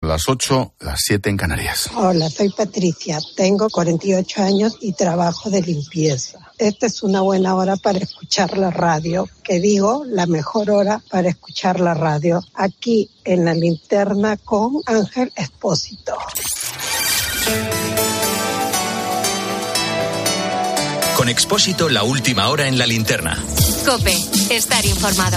las 8, las 7 en Canarias. Hola, soy Patricia, tengo 48 años y trabajo de limpieza. Esta es una buena hora para escuchar la radio, que digo, la mejor hora para escuchar la radio, aquí en La Linterna con Ángel Expósito. Con Expósito, la última hora en La Linterna. COPE, estar informado.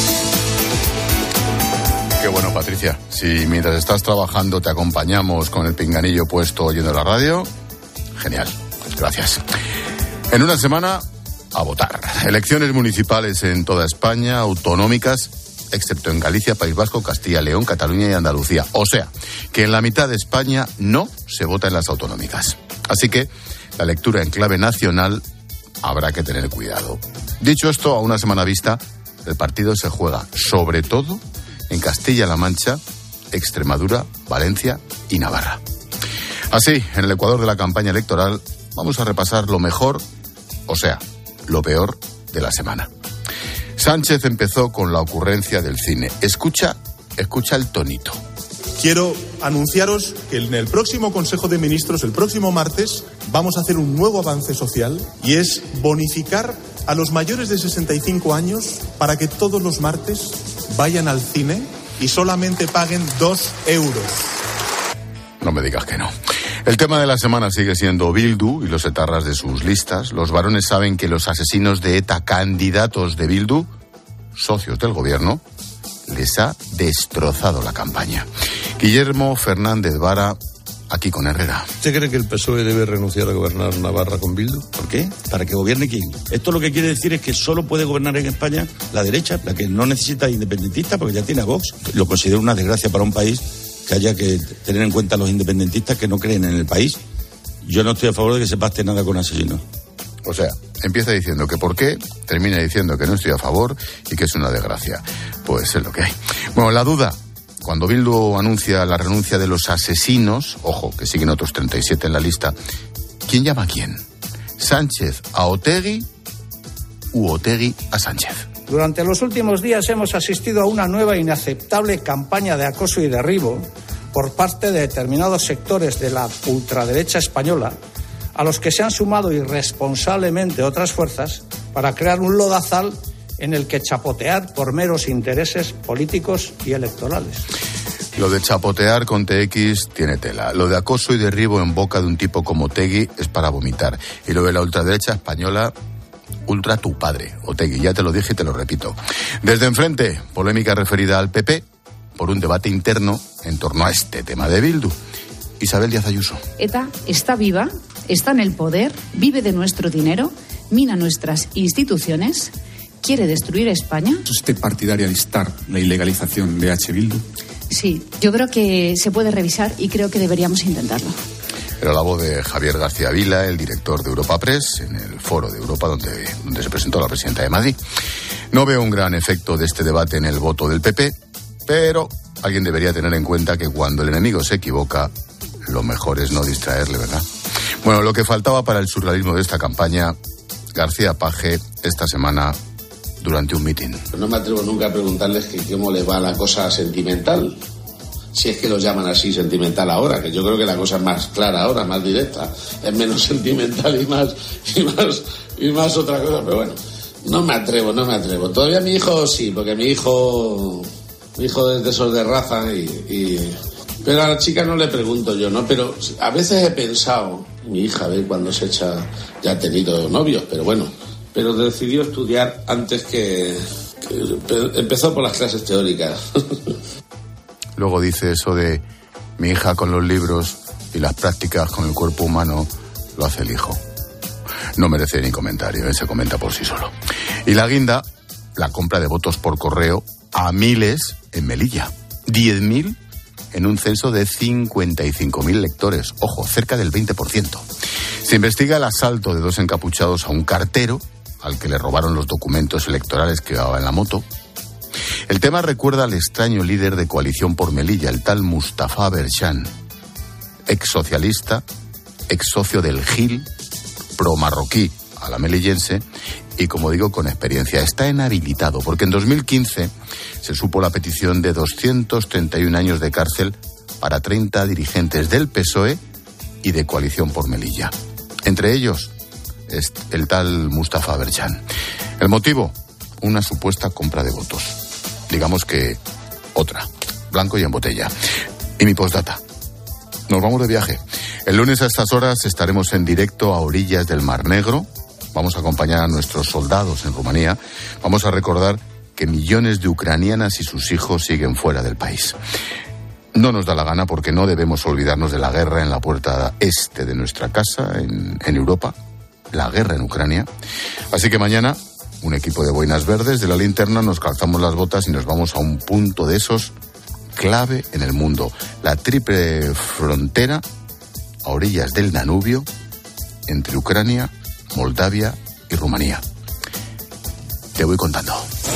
Qué bueno, Patricia. Si mientras estás trabajando te acompañamos con el pinganillo puesto oyendo la radio, genial. Gracias. En una semana, a votar. Elecciones municipales en toda España, autonómicas, excepto en Galicia, País Vasco, Castilla, León, Cataluña y Andalucía. O sea, que en la mitad de España no se vota en las autonómicas. Así que la lectura en clave nacional habrá que tener cuidado. Dicho esto, a una semana vista, el partido se juega sobre todo en Castilla-La Mancha, Extremadura, Valencia y Navarra. Así, en el ecuador de la campaña electoral, vamos a repasar lo mejor, o sea, lo peor de la semana. Sánchez empezó con la ocurrencia del cine. Escucha el tonito. Quiero anunciaros que en el próximo Consejo de Ministros, el próximo martes, vamos a hacer un nuevo avance social y es bonificar a los mayores de 65 años para que todos los martes vayan al cine y solamente paguen 2 euros. No me digas que no. El tema de la semana sigue siendo Bildu y los etarras de sus listas. Los varones saben que los asesinos de ETA, candidatos de Bildu, socios del gobierno, les ha destrozado la campaña. Guillermo Fernández Vara, aquí con Herrera. ¿Usted cree que el PSOE debe renunciar a gobernar Navarra con Bildu? ¿Por qué? ¿Para que gobierne quién? Esto lo que quiere decir es que solo puede gobernar en España la derecha, la que no necesita independentistas porque ya tiene a Vox. Lo considero una desgracia para un país que haya que tener en cuenta a los independentistas que no creen en el país. Yo no estoy a favor de que se pacte nada con asesinos. O sea, empieza diciendo que por qué, termina diciendo que no estoy a favor y que es una desgracia. Pues es lo que hay. Bueno, la duda, cuando Bildu anuncia la renuncia de los asesinos, ojo, que siguen otros 37 en la lista, ¿quién llama a quién? ¿Sánchez a Otegi u Otegi a Sánchez? Durante los últimos días hemos asistido a una nueva e inaceptable campaña de acoso y derribo por parte de determinados sectores de la ultraderecha española, a los que se han sumado irresponsablemente otras fuerzas para crear un lodazal en el que chapotear por meros intereses políticos y electorales. Lo de chapotear con TX tiene tela. Lo de acoso y derribo en boca de un tipo como Otegi es para vomitar. Y lo de la ultraderecha española, ultra tu padre, Otegi. Ya te lo dije y te lo repito. Desde enfrente, polémica referida al PP por un debate interno en torno a este tema de Bildu. Isabel Díaz Ayuso. ETA está viva, está en el poder, vive de nuestro dinero, mina nuestras instituciones, quiere destruir España. ¿Es usted partidaria de instar la ilegalización de H. Bildu? Sí, yo creo que se puede revisar y creo que deberíamos intentarlo. Era la voz de Javier García Vila, el director de Europa Press, en el foro de Europa donde se presentó la presidenta de Madrid. No veo un gran efecto de este debate en el voto del PP, pero alguien debería tener en cuenta que cuando el enemigo se equivoca, lo mejor es no distraerle, ¿verdad? Bueno, lo que faltaba para el surrealismo de esta campaña, García Paje, esta semana, durante un mitin. No me atrevo nunca a preguntarles que cómo les va la cosa sentimental. Si es que lo llaman así sentimental ahora, que yo creo que la cosa es más clara ahora, más directa. Es menos sentimental y más otra cosa, pero bueno, no me atrevo. Todavía mi hijo sí, porque mi hijo es de esos de raza pero a la chica no le pregunto yo, ¿no? Pero a veces he pensado, mi hija, cuando se echa, ya ha tenido novios, pero bueno, pero decidió estudiar antes que empezó por las clases teóricas. Luego dice eso de mi hija con los libros y las prácticas con el cuerpo humano lo hace el hijo. No merece ni comentario, se comenta por sí solo. Y la guinda, la compra de votos por correo a miles en Melilla. 10.000 en un censo de 55.000 lectores. Ojo, cerca del 20%. Se investiga el asalto de 2 encapuchados a un cartero al que le robaron los documentos electorales que llevaba en la moto. El tema recuerda al extraño líder de Coalición por Melilla, el tal Mustafa Berchan, ex socialista, ex socio del GIL, pro marroquí a la melillense y, como digo, con experiencia. Está inhabilitado porque en 2015 se supo la petición de 231 años de cárcel para 30 dirigentes del PSOE y de Coalición por Melilla. Entre ellos, es el tal Mustafa Berchan. El motivo, una supuesta compra de votos. Digamos que otra, blanco y en botella. Y mi postdata. Nos vamos de viaje. El lunes a estas horas estaremos en directo a orillas del Mar Negro. Vamos a acompañar a nuestros soldados en Rumanía. Vamos a recordar que millones de ucranianas y sus hijos siguen fuera del país. No nos da la gana porque no debemos olvidarnos de la guerra en la puerta este de nuestra casa, en Europa, la guerra en Ucrania. Así que mañana, un equipo de boinas verdes de la linterna, nos calzamos las botas y nos vamos a un punto de esos clave en el mundo, la triple frontera a orillas del Danubio entre Ucrania, Moldavia y Rumanía. Te voy contando.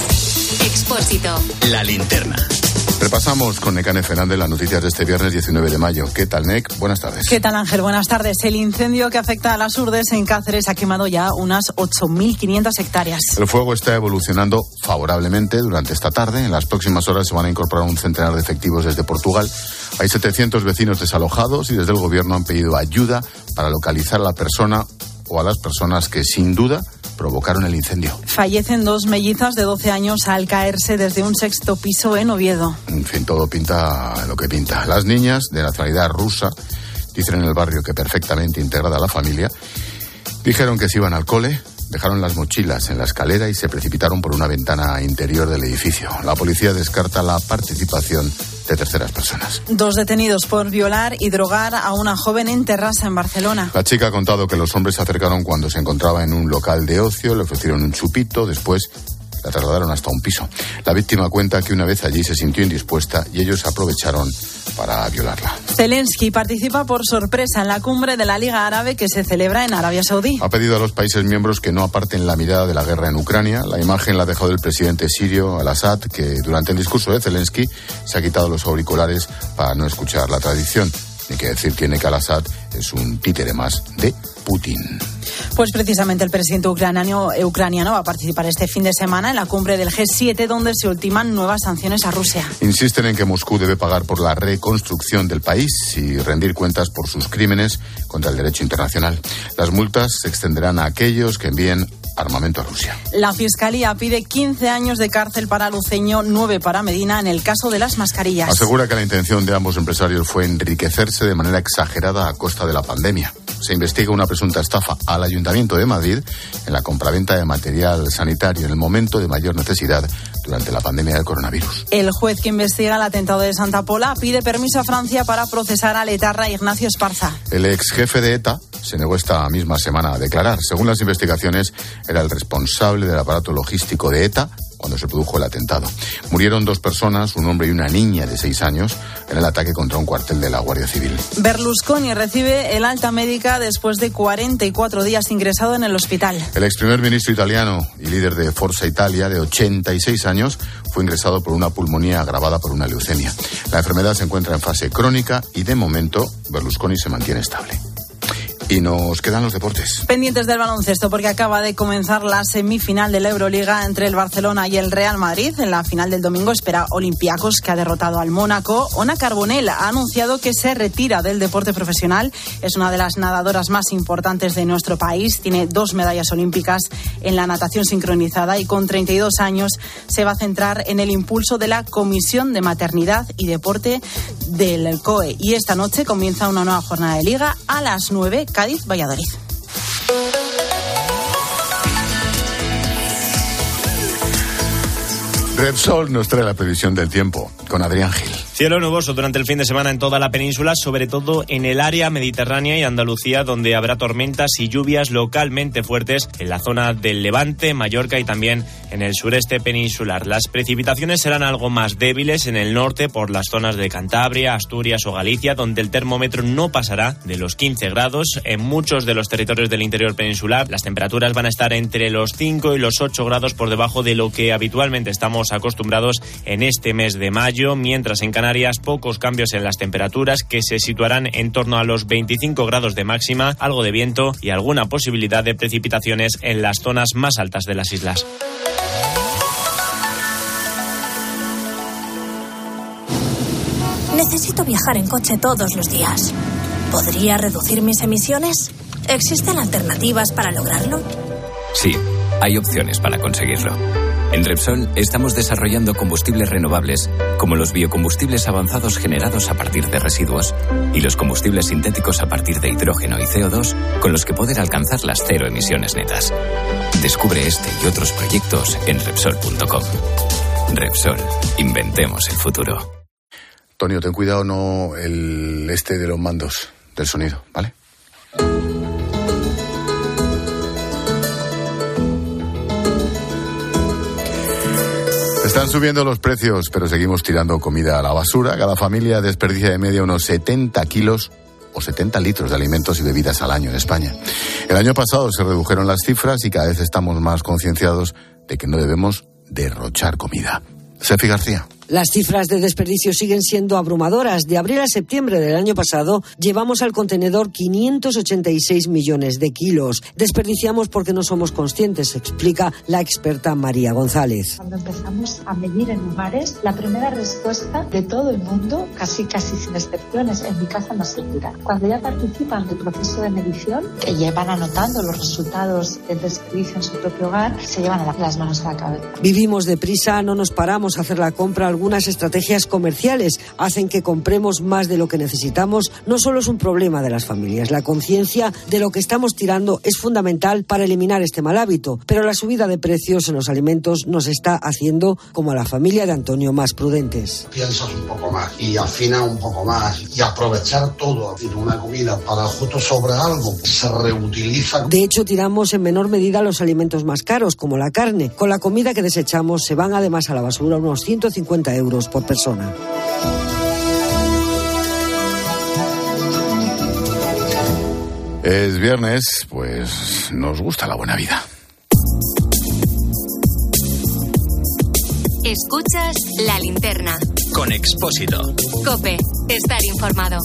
Expósito. La linterna. Repasamos con Nekane Fernández las noticias de este viernes 19 de mayo. ¿Qué tal, Nek? Buenas tardes. ¿Qué tal, Ángel? Buenas tardes. El incendio que afecta a las Urdes en Cáceres ha quemado ya unas 8.500 hectáreas. El fuego está evolucionando favorablemente durante esta tarde. En las próximas horas se van a incorporar un centenar de efectivos desde Portugal. Hay 700 vecinos desalojados y desde el gobierno han pedido ayuda para localizar a la persona o a las personas que, sin duda, provocaron el incendio. Fallecen 2 mellizas de 12 años al caerse desde un 6º piso en Oviedo. En fin, todo pinta lo que pinta. Las niñas de nacionalidad rusa, dicen en el barrio que perfectamente integrada a la familia, dijeron que se iban al cole, dejaron las mochilas en la escalera y se precipitaron por una ventana interior del edificio. La policía descarta la participación de terceras personas. 2 detenidos por violar y drogar a una joven en Terrassa, en Barcelona. La chica ha contado que los hombres se acercaron cuando se encontraba en un local de ocio, le ofrecieron un chupito, después la trasladaron hasta un piso. La víctima cuenta que una vez allí se sintió indispuesta y ellos aprovecharon para violarla. Zelensky participa por sorpresa en la cumbre de la Liga Árabe que se celebra en Arabia Saudí. Ha pedido a los países miembros que no aparten la mirada de la guerra en Ucrania. La imagen la ha dejado el presidente sirio Al-Assad, que durante el discurso de Zelensky se ha quitado los auriculares para no escuchar la tradición. Ni que decir tiene que Al-Assad es un títere más de Putin. Pues precisamente el presidente ucraniano va a participar este fin de semana en la cumbre del G7, donde se ultiman nuevas sanciones a Rusia. Insisten en que Moscú debe pagar por la reconstrucción del país y rendir cuentas por sus crímenes contra el derecho internacional. Las multas se extenderán a aquellos que envíen armamento a Rusia. La Fiscalía pide 15 años de cárcel para Luceño, 9 para Medina en el caso de las mascarillas. Asegura que la intención de ambos empresarios fue enriquecerse de manera exagerada a costa de la pandemia. Se investiga una presunta estafa al Ayuntamiento de Madrid en la compraventa de material sanitario en el momento de mayor necesidad durante la pandemia del coronavirus. El juez que investiga el atentado de Santa Pola pide permiso a Francia para procesar al etarra Ignacio Esparza. El ex jefe de ETA se negó esta misma semana a declarar. Según las investigaciones, era el responsable del aparato logístico de ETA cuando se produjo el atentado. Murieron 2 personas, un hombre y una niña de 6 años, en el ataque contra un cuartel de la Guardia Civil. Berlusconi recibe el alta médica después de 44 días ingresado en el hospital. El ex primer ministro italiano y líder de Forza Italia, de 86 años, fue ingresado por una pulmonía agravada por una leucemia. La enfermedad se encuentra en fase crónica y, de momento, Berlusconi se mantiene estable. Y nos quedan los deportes. Pendientes del baloncesto porque acaba de comenzar la semifinal de la Euroliga entre el Barcelona y el Real Madrid. En la final del domingo espera Olympiacos, que ha derrotado al Mónaco. Ona Carbonell ha anunciado que se retira del deporte profesional. Es una de las nadadoras más importantes de nuestro país. Tiene 2 medallas olímpicas en la natación sincronizada y con 32 años se va a centrar en el impulso de la Comisión de Maternidad y Deporte del COE. Y esta noche comienza una nueva jornada de liga a las 9. Cádiz-Valladolid. Repsol nos trae la previsión del tiempo con Adrián Gil. Cielo nuboso durante el fin de semana en toda la península, sobre todo en el área mediterránea y Andalucía, donde habrá tormentas y lluvias localmente fuertes en la zona del Levante, Mallorca y también en el sureste peninsular. Las precipitaciones serán algo más débiles en el norte por las zonas de Cantabria, Asturias o Galicia, donde el termómetro no pasará de los 15 grados. En muchos de los territorios del interior peninsular, las temperaturas van a estar entre los 5 y los 8 grados por debajo de lo que habitualmente estamos acostumbrados en este mes de mayo, mientras en Canarias pocos cambios en las temperaturas que se situarán en torno a los 25 grados de máxima, algo de viento y alguna posibilidad de precipitaciones en las zonas más altas de las islas. necesito viajar en coche todos los días. ¿Podría reducir mis emisiones? ¿Existen alternativas para lograrlo? Sí, hay opciones para conseguirlo. En Repsol estamos desarrollando combustibles renovables, como los biocombustibles avanzados generados a partir de residuos y los combustibles sintéticos a partir de hidrógeno y CO2, con los que poder alcanzar las 0 emisiones netas. Descubre este y otros proyectos en Repsol.com. Repsol, inventemos el futuro. Tonio, ten cuidado, no el de los mandos del sonido, ¿vale? Están subiendo los precios, pero seguimos tirando comida a la basura. Cada familia desperdicia de media unos 70 kilos o 70 litros de alimentos y bebidas al año en España. El año pasado se redujeron las cifras y cada vez estamos más concienciados de que no debemos derrochar comida. Sefi García. Las cifras de desperdicio siguen siendo abrumadoras. De abril a septiembre del año pasado llevamos al contenedor 586 millones de kilos. Desperdiciamos porque no somos conscientes, explica la experta María González. Cuando empezamos a medir en lugares, la primera respuesta de todo el mundo, casi sin excepciones, en mi casa no se cura. Cuando ya participan del proceso de medición, que llevan anotando los resultados del desperdicio en su propio hogar, se llevan las manos a la cabeza. Vivimos deprisa, no nos paramos a hacer la compra. Algunas estrategias comerciales hacen que compremos más de lo que necesitamos. No solo es un problema de las familias. La conciencia de lo que estamos tirando es fundamental para eliminar este mal hábito. Pero la subida de precios en los alimentos nos está haciendo, como a la familia de Antonio, más prudentes. Piensas un poco más y afinas un poco más y aprovechar todo. Una comida para justo sobre algo se reutiliza. De hecho, tiramos en menor medida los alimentos más caros, como la carne. Con la comida que desechamos se van además a la basura unos 150 euros por persona. Es viernes, pues nos gusta la buena vida. Escuchas La Linterna. Con Expósito. COPE. Estar informado.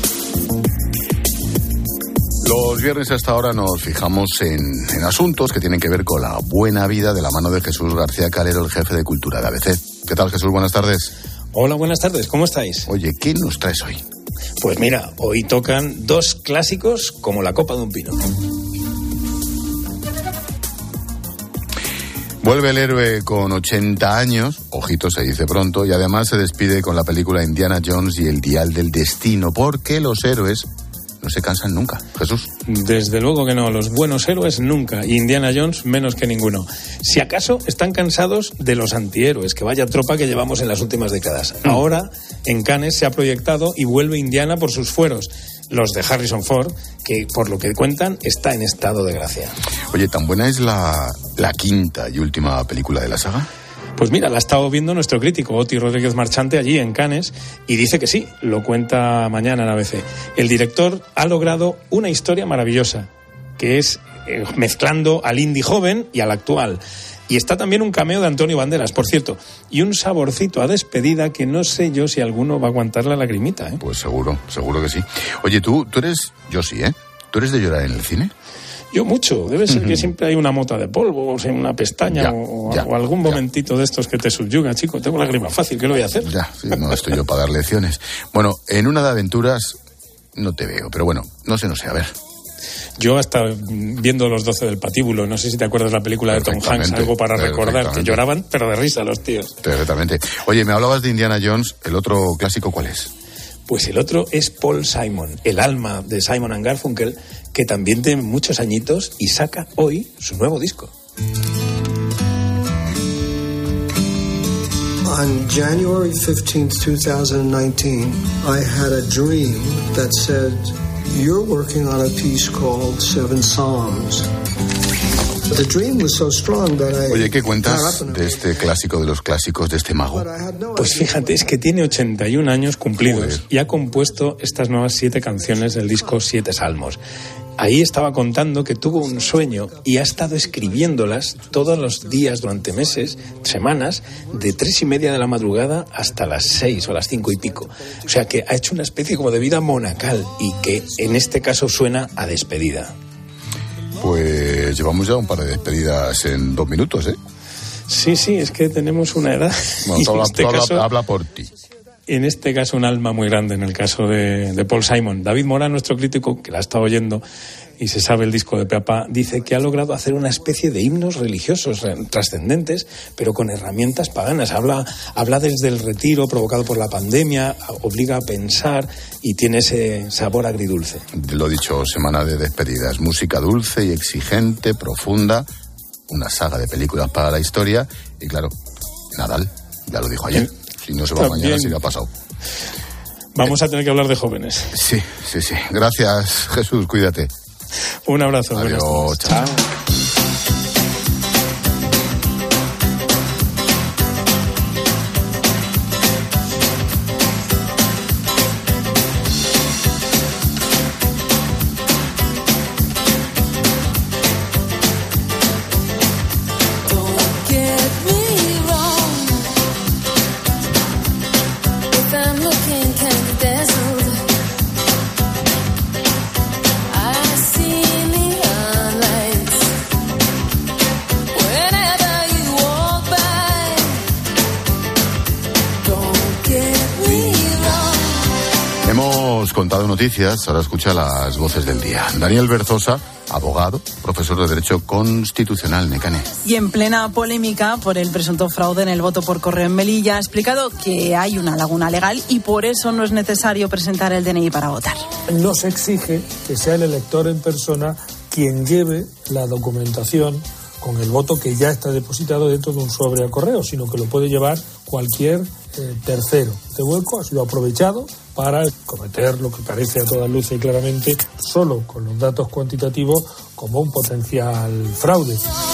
Los viernes hasta ahora nos fijamos en asuntos que tienen que ver con la buena vida de la mano de Jesús García Calero, el jefe de Cultura de ABC. ¿Qué tal, Jesús? Buenas tardes. Hola, buenas tardes. ¿Cómo estáis? Oye, ¿qué nos traes hoy? Pues mira, hoy tocan dos clásicos como la copa de un pino. Vuelve el héroe con 80 años, ojito se dice pronto, y además se despide con la película Indiana Jones y el Dial del Destino, porque los héroes no se cansan nunca. Jesús. Desde luego que no, los buenos héroes nunca, y Indiana Jones menos que ninguno. Si acaso están cansados de los antihéroes, que vaya tropa que llevamos en las últimas décadas. Ahora, en Cannes se ha proyectado y vuelve Indiana por sus fueros. Los de Harrison Ford, que por lo que cuentan está en estado de gracia. Oye, ¿tan buena es la quinta y última película de la saga? Pues mira, la ha estado viendo nuestro crítico Oti Rodríguez Marchante allí en Cannes y dice que sí, lo cuenta mañana en ABC. El director ha logrado una historia maravillosa, que es mezclando al indie joven y al actual. Y está también un cameo de Antonio Banderas, por cierto, y un saborcito a despedida que no sé yo si alguno va a aguantar la lagrimita, ¿eh? Pues seguro que sí. Oye, tú eres, yo sí, ¿eh? ¿Tú eres de llorar en el cine? Yo mucho, debe ser que siempre hay una mota de polvo, o sea, una pestaña o algún momentito de estos que te subyuga, chico. Tengo lágrima fácil, ¿qué lo voy a hacer? Ya, sí, no estoy yo para dar lecciones. Bueno, en una de aventuras no te veo, pero bueno, no sé, a ver. Yo hasta viendo Los 12 del Patíbulo, no sé si te acuerdas de la película de Tom Hanks, algo para recordar, que lloraban, pero de risa los tíos. Perfectamente. Oye, me hablabas de Indiana Jones, ¿el otro clásico cuál es? Pues el otro es Paul Simon, el alma de Simon & Garfunkel, que también tiene muchos añitos y saca hoy su nuevo disco. On January 15th, 2019, I had a dream that said, "You're working on a piece called Seven Psalms." The dream was so strong that I... Oye, ¿qué cuentas de este clásico de los clásicos, de este mago? Pues fíjate, es que tiene 81 años cumplidos y ha compuesto estas nuevas 7 canciones del disco 7 Salmos. Ahí estaba contando que tuvo un sueño y ha estado escribiéndolas todos los días durante meses, semanas, de 3:30 de la madrugada hasta las 6 o las 5 y pico. O sea que ha hecho una especie como de vida monacal y que en este caso suena a despedida. Pues llevamos ya un par de despedidas en 2 minutos, ¿eh? Sí, es que tenemos una edad. Bueno, habla por ti. en este caso un alma muy grande en el caso de Paul Simon. David Morán, nuestro crítico, que la ha estado oyendo y se sabe el disco de pe a pa, dice que ha logrado hacer una especie de himnos religiosos trascendentes, pero con herramientas paganas. Habla desde el retiro provocado por la pandemia, obliga a pensar y tiene ese sabor agridulce. Lo dicho, semana de despedidas, música dulce y exigente, profunda, una saga de películas para la historia y claro, Nadal, ya lo dijo ayer, si no se va mañana, si le ha pasado. Vamos a tener que hablar de jóvenes. Sí. Gracias, Jesús, cuídate. Un abrazo. Adiós, chao. Contado noticias, ahora escucha las voces del día. Daniel Berzosa, abogado, profesor de Derecho Constitucional, Necane. Y en plena polémica por el presunto fraude en el voto por correo en Melilla, ha explicado que hay una laguna legal y por eso no es necesario presentar el DNI para votar. No se exige que sea el elector en persona quien lleve la documentación con el voto que ya está depositado dentro de un sobre a correo, sino que lo puede llevar cualquier tercero. Este hueco ha sido aprovechado para cometer lo que parece a todas luces y claramente, solo con los datos cuantitativos, como un potencial fraude.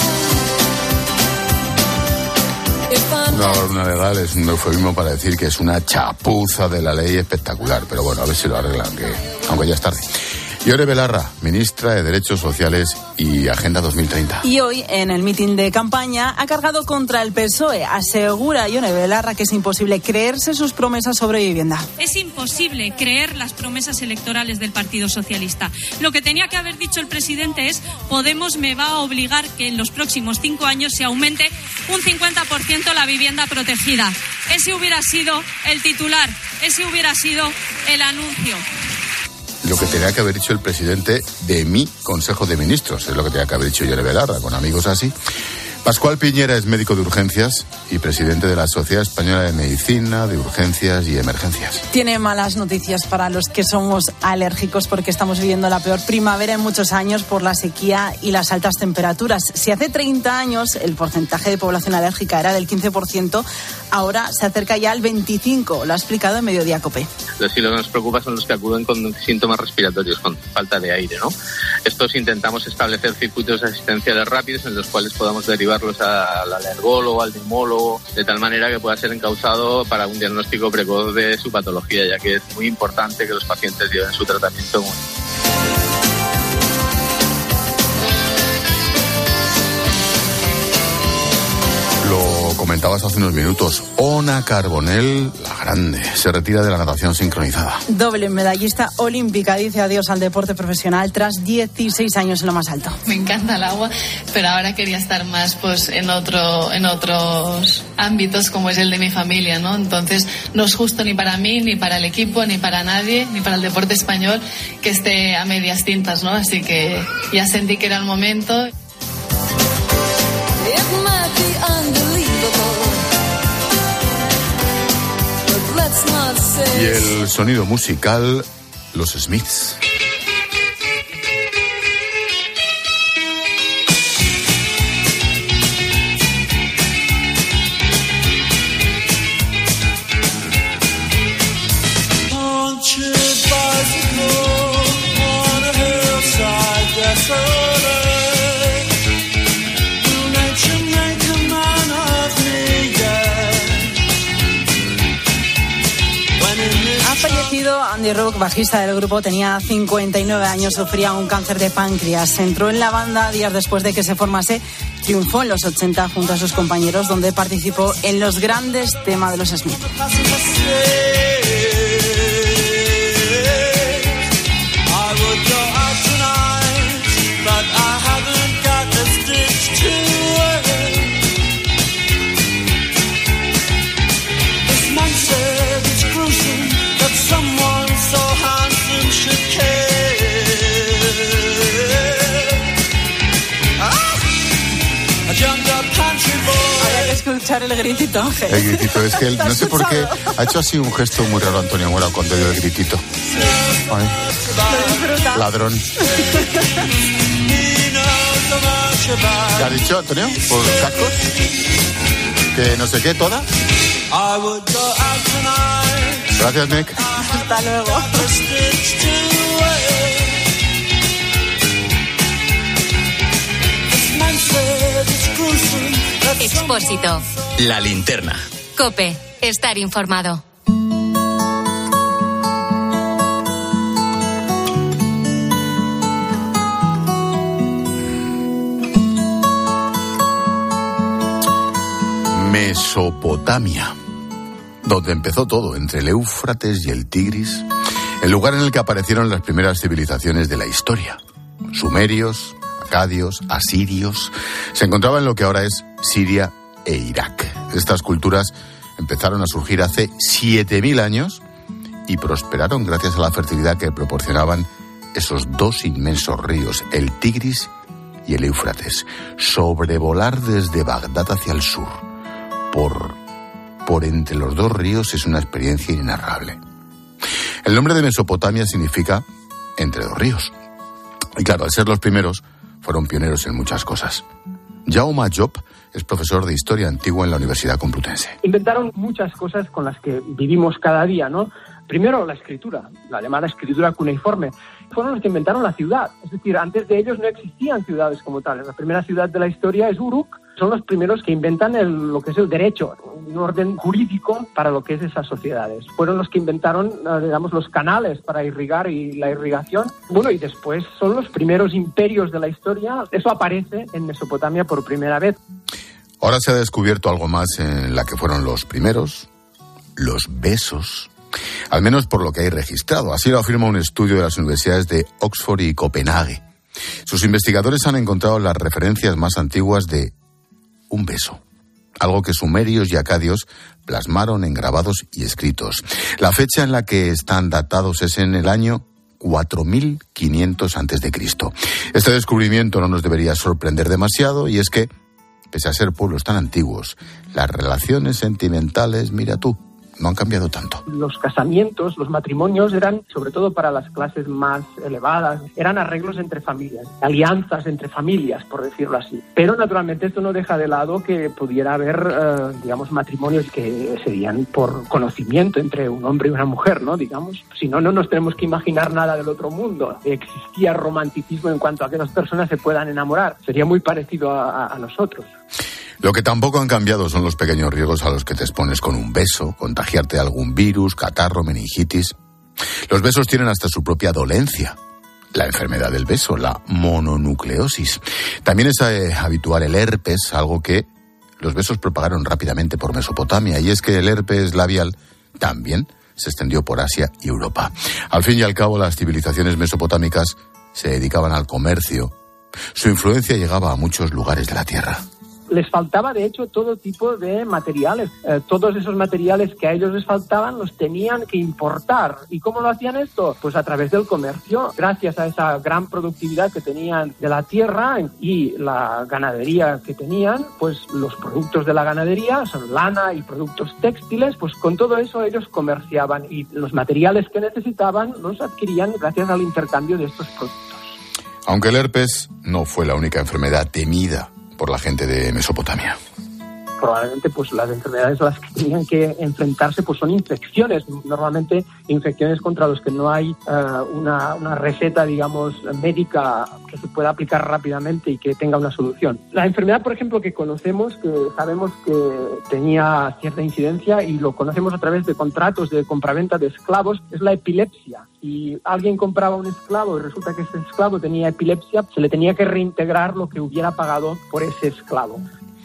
Una laguna legal es un eufemismo para decir que es una chapuza de la ley espectacular, pero bueno, a ver si lo arreglan, aunque ya es tarde. Ione Belarra, ministra de Derechos Sociales y Agenda 2030. Y hoy, en el mitin de campaña, ha cargado contra el PSOE. Asegura Ione Belarra que es imposible creerse sus promesas sobre vivienda. Es imposible creer las promesas electorales del Partido Socialista. Lo que tenía que haber dicho el presidente es: Podemos me va a obligar que en los próximos 5 años se aumente un 50% la vivienda protegida. Ese hubiera sido el titular, ese hubiera sido el anuncio. Lo que tenía que haber dicho el presidente de mi Consejo de Ministros, es lo que tenía que haber dicho Ione Belarra, con amigos así. Pascual Piñera es médico de urgencias y presidente de la Sociedad Española de Medicina, de Urgencias y Emergencias. Tiene malas noticias para los que somos alérgicos porque estamos viviendo la peor primavera en muchos años por la sequía y las altas temperaturas. Si hace 30 años el porcentaje de población alérgica era del 15%, ahora se acerca ya al 25%, lo ha explicado en Mediodía COPE. Lo que nos preocupa son los que acuden con síntomas respiratorios, con falta de aire, ¿no? Estos intentamos establecer circuitos asistenciales rápidos en los cuales podamos derivarlos al alergólogo, al neumólogo, de tal manera que pueda ser encauzado para un diagnóstico precoz de su patología, ya que es muy importante que los pacientes lleven su tratamiento. Lo comentabas hace unos minutos, Ona Carbonell, la grande, se retira de la natación sincronizada. Doble medallista olímpica, dice adiós al deporte profesional tras 16 años en lo más alto. Me encanta el agua, pero ahora quería estar más pues en otros ámbitos como es el de mi familia, ¿no? Entonces no es justo ni para mí, ni para el equipo, ni para nadie, ni para el deporte español que esté a medias tintas, ¿no? Así que ya sentí que era el momento. Y el sonido musical, los Smiths. Andy Rock, bajista del grupo, tenía 59 años, sufría un cáncer de páncreas. Entró en la banda días después de que se formase. Triunfó en los 80 junto a sus compañeros, donde participó en los grandes temas de los Smiths. el gritito, Ángel. El gritito, es que no sé por qué ha hecho así un gesto muy raro Antonio Mora cuando dio el gritito. Ay. Ladrón. ¿Qué has dicho, Antonio? ¿Por cascos? ¿Que no sé qué, toda? Gracias, Nick. Hasta luego. Expósito. La linterna. COPE. Estar informado. Mesopotamia, donde empezó todo, entre el Éufrates y el Tigris, el lugar en el que aparecieron las primeras civilizaciones de la historia. Sumerios, acadios, asirios, se encontraban en lo que ahora es Siria e Irak. Estas culturas empezaron a surgir hace 7.000 años y prosperaron gracias a la fertilidad que proporcionaban esos dos inmensos ríos, el Tigris y el Éufrates. Sobrevolar desde Bagdad hacia el sur por entre los dos ríos es una experiencia inenarrable. El nombre de Mesopotamia significa entre dos ríos. Y claro, al ser los primeros, fueron pioneros en muchas cosas. Jaume Job es profesor de Historia Antigua en la Universidad Complutense. Inventaron muchas cosas con las que vivimos cada día, ¿no? Primero, la escritura, la llamada escritura cuneiforme. Fueron los que inventaron la ciudad. Es decir, antes de ellos no existían ciudades como tales. La primera ciudad de la historia es Uruk. Son los primeros que inventan lo que es el derecho, un orden jurídico para lo que es esas sociedades. Fueron los que inventaron, digamos, los canales para irrigar y la irrigación. Bueno, y después son los primeros imperios de la historia. Eso aparece en Mesopotamia por primera vez. Ahora se ha descubierto algo más en la que fueron los primeros, los besos. Al menos por lo que hay registrado. Así lo afirma un estudio de las universidades de Oxford y Copenhague. Sus investigadores han encontrado las referencias más antiguas de un beso, algo que sumerios y acadios plasmaron en grabados y escritos. La fecha en la que están datados es en el año 4500 a.C. Este descubrimiento no nos debería sorprender demasiado, y es que, pese a ser pueblos tan antiguos, las relaciones sentimentales, mira tú, no han cambiado tanto. Los casamientos, los matrimonios eran, sobre todo para las clases más elevadas, eran arreglos entre familias, alianzas entre familias, por decirlo así. Pero naturalmente esto no deja de lado que pudiera haber, digamos, matrimonios que serían por conocimiento entre un hombre y una mujer, ¿no? Digamos, si no, no nos tenemos que imaginar nada del otro mundo. Existía romanticismo en cuanto a que las personas se puedan enamorar. Sería muy parecido a nosotros. Lo que tampoco han cambiado son los pequeños riesgos a los que te expones con un beso, contagiarte de algún virus, catarro, meningitis. Los besos tienen hasta su propia dolencia. La enfermedad del beso, la mononucleosis. También es habitual el herpes, algo que los besos propagaron rápidamente por Mesopotamia, y es que el herpes labial también se extendió por Asia y Europa. Al fin y al cabo, las civilizaciones mesopotámicas se dedicaban al comercio. Su influencia llegaba a muchos lugares de la tierra. Les faltaba, de hecho, todo tipo de materiales. Todos esos materiales que a ellos les faltaban los tenían que importar. ¿Y cómo lo hacían esto? Pues a través del comercio. Gracias a esa gran productividad que tenían de la tierra y la ganadería que tenían, pues los productos de la ganadería, son lana y productos textiles, pues con todo eso ellos comerciaban, y los materiales que necesitaban los adquirían gracias al intercambio de estos productos. Aunque el herpes no fue la única enfermedad temida por la gente de Mesopotamia. Probablemente pues las enfermedades a las que tenían que enfrentarse pues son infecciones, normalmente infecciones contra los que no hay una receta, digamos, médica que se pueda aplicar rápidamente y que tenga una solución. La enfermedad, por ejemplo, que conocemos, que sabemos que tenía cierta incidencia y lo conocemos a través de contratos de compraventa de esclavos, es la epilepsia. Si alguien compraba un esclavo y resulta que ese esclavo tenía epilepsia, se le tenía que reintegrar lo que hubiera pagado por ese esclavo.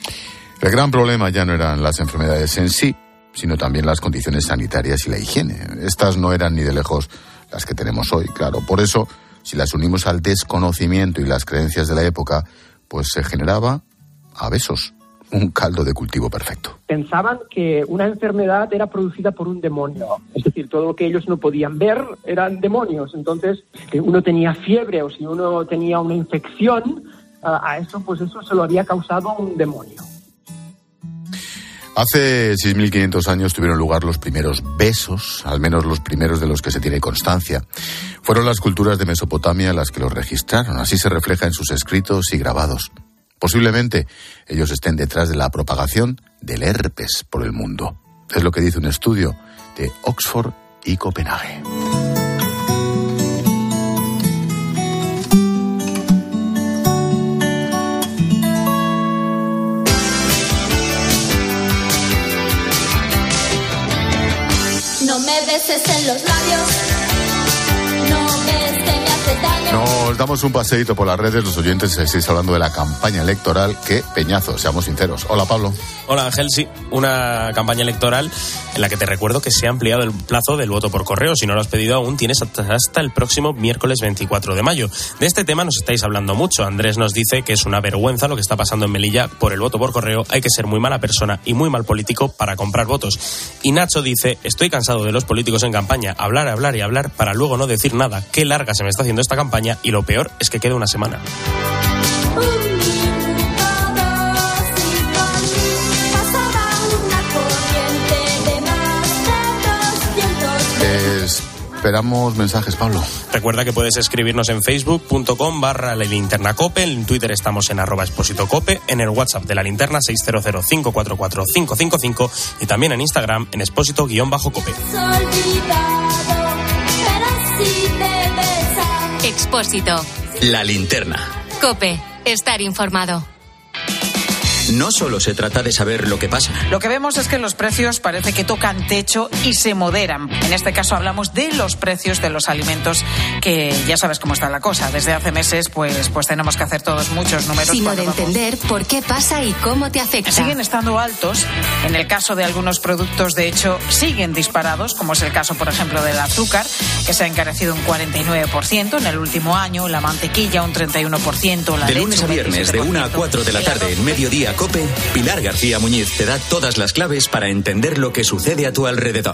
El gran problema ya no eran las enfermedades en sí, sino también las condiciones sanitarias y la higiene. Estas no eran ni de lejos las que tenemos hoy, claro. Por eso, si las unimos al desconocimiento y las creencias de la época, pues se generaba, a besos, un caldo de cultivo perfecto. Pensaban que una enfermedad era producida por un demonio. Es decir, todo lo que ellos no podían ver eran demonios. Entonces, si uno tenía fiebre o si uno tenía una infección, a eso, pues eso se lo había causado un demonio. Hace 6.500 años tuvieron lugar los primeros besos, al menos los primeros de los que se tiene constancia. Fueron las culturas de Mesopotamia las que los registraron, así se refleja en sus escritos y grabados. Posiblemente ellos estén detrás de la propagación del herpes por el mundo. Es lo que dice un estudio de Oxford y Copenhague. No me beses en los labios, no ves que me hace daño. Nos damos un paseíto por las redes, los oyentes estáis hablando de la campaña electoral. ¡Qué peñazo! Seamos sinceros. Hola, Pablo. Hola, Ángel. Sí, una campaña electoral en la que te recuerdo que se ha ampliado el plazo del voto por correo. Si no lo has pedido aún, tienes hasta el próximo miércoles 24 de mayo. De este tema nos estáis hablando mucho. Andrés nos dice que es una vergüenza lo que está pasando en Melilla por el voto por correo. Hay que ser muy mala persona y muy mal político para comprar votos. Y Nacho dice, estoy cansado de los políticos en campaña, hablar, hablar y hablar para luego no decir nada. Qué larga se me está haciendo esta campaña y lo peor es que queda una semana. Esperamos mensajes, Pablo. Recuerda que puedes escribirnos en facebook.com/lalinternacope, en Twitter estamos en @expositocope, en el WhatsApp de la linterna 600-544-555 y también en Instagram en expósito_cope. Expósito. La linterna. Cope. Estar informado. No solo se trata de saber lo que pasa. Lo que vemos es que los precios parece que tocan techo y se moderan. En este caso hablamos de los precios de los alimentos, que ya sabes cómo está la cosa. Desde hace meses pues tenemos que hacer todos muchos números. Sino de entender por qué pasa y cómo te afecta. Siguen estando altos. En el caso de algunos productos, de hecho, siguen disparados, como es el caso, por ejemplo, del azúcar, que se ha encarecido un 49% en el último año, la mantequilla un 31%, la de leche, lunes a viernes, de 1 a 4 de la tarde, en Mediodía Cope, Pilar García Muñiz te da todas las claves para entender lo que sucede a tu alrededor.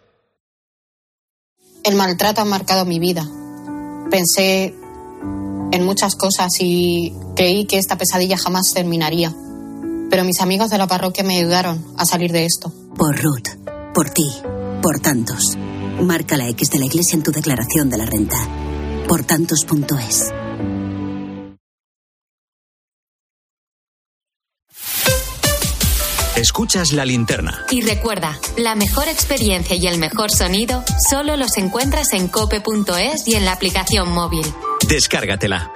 El maltrato ha marcado mi vida. Pensé en muchas cosas y creí que esta pesadilla jamás terminaría. Pero mis amigos de la parroquia me ayudaron a salir de esto. Por Ruth, por ti, por tantos. Marca la X de la Iglesia en tu declaración de la renta. Portantos.es. Escuchas La Linterna. Y recuerda, la mejor experiencia y el mejor sonido solo los encuentras en cope.es y en la aplicación móvil. Descárgatela.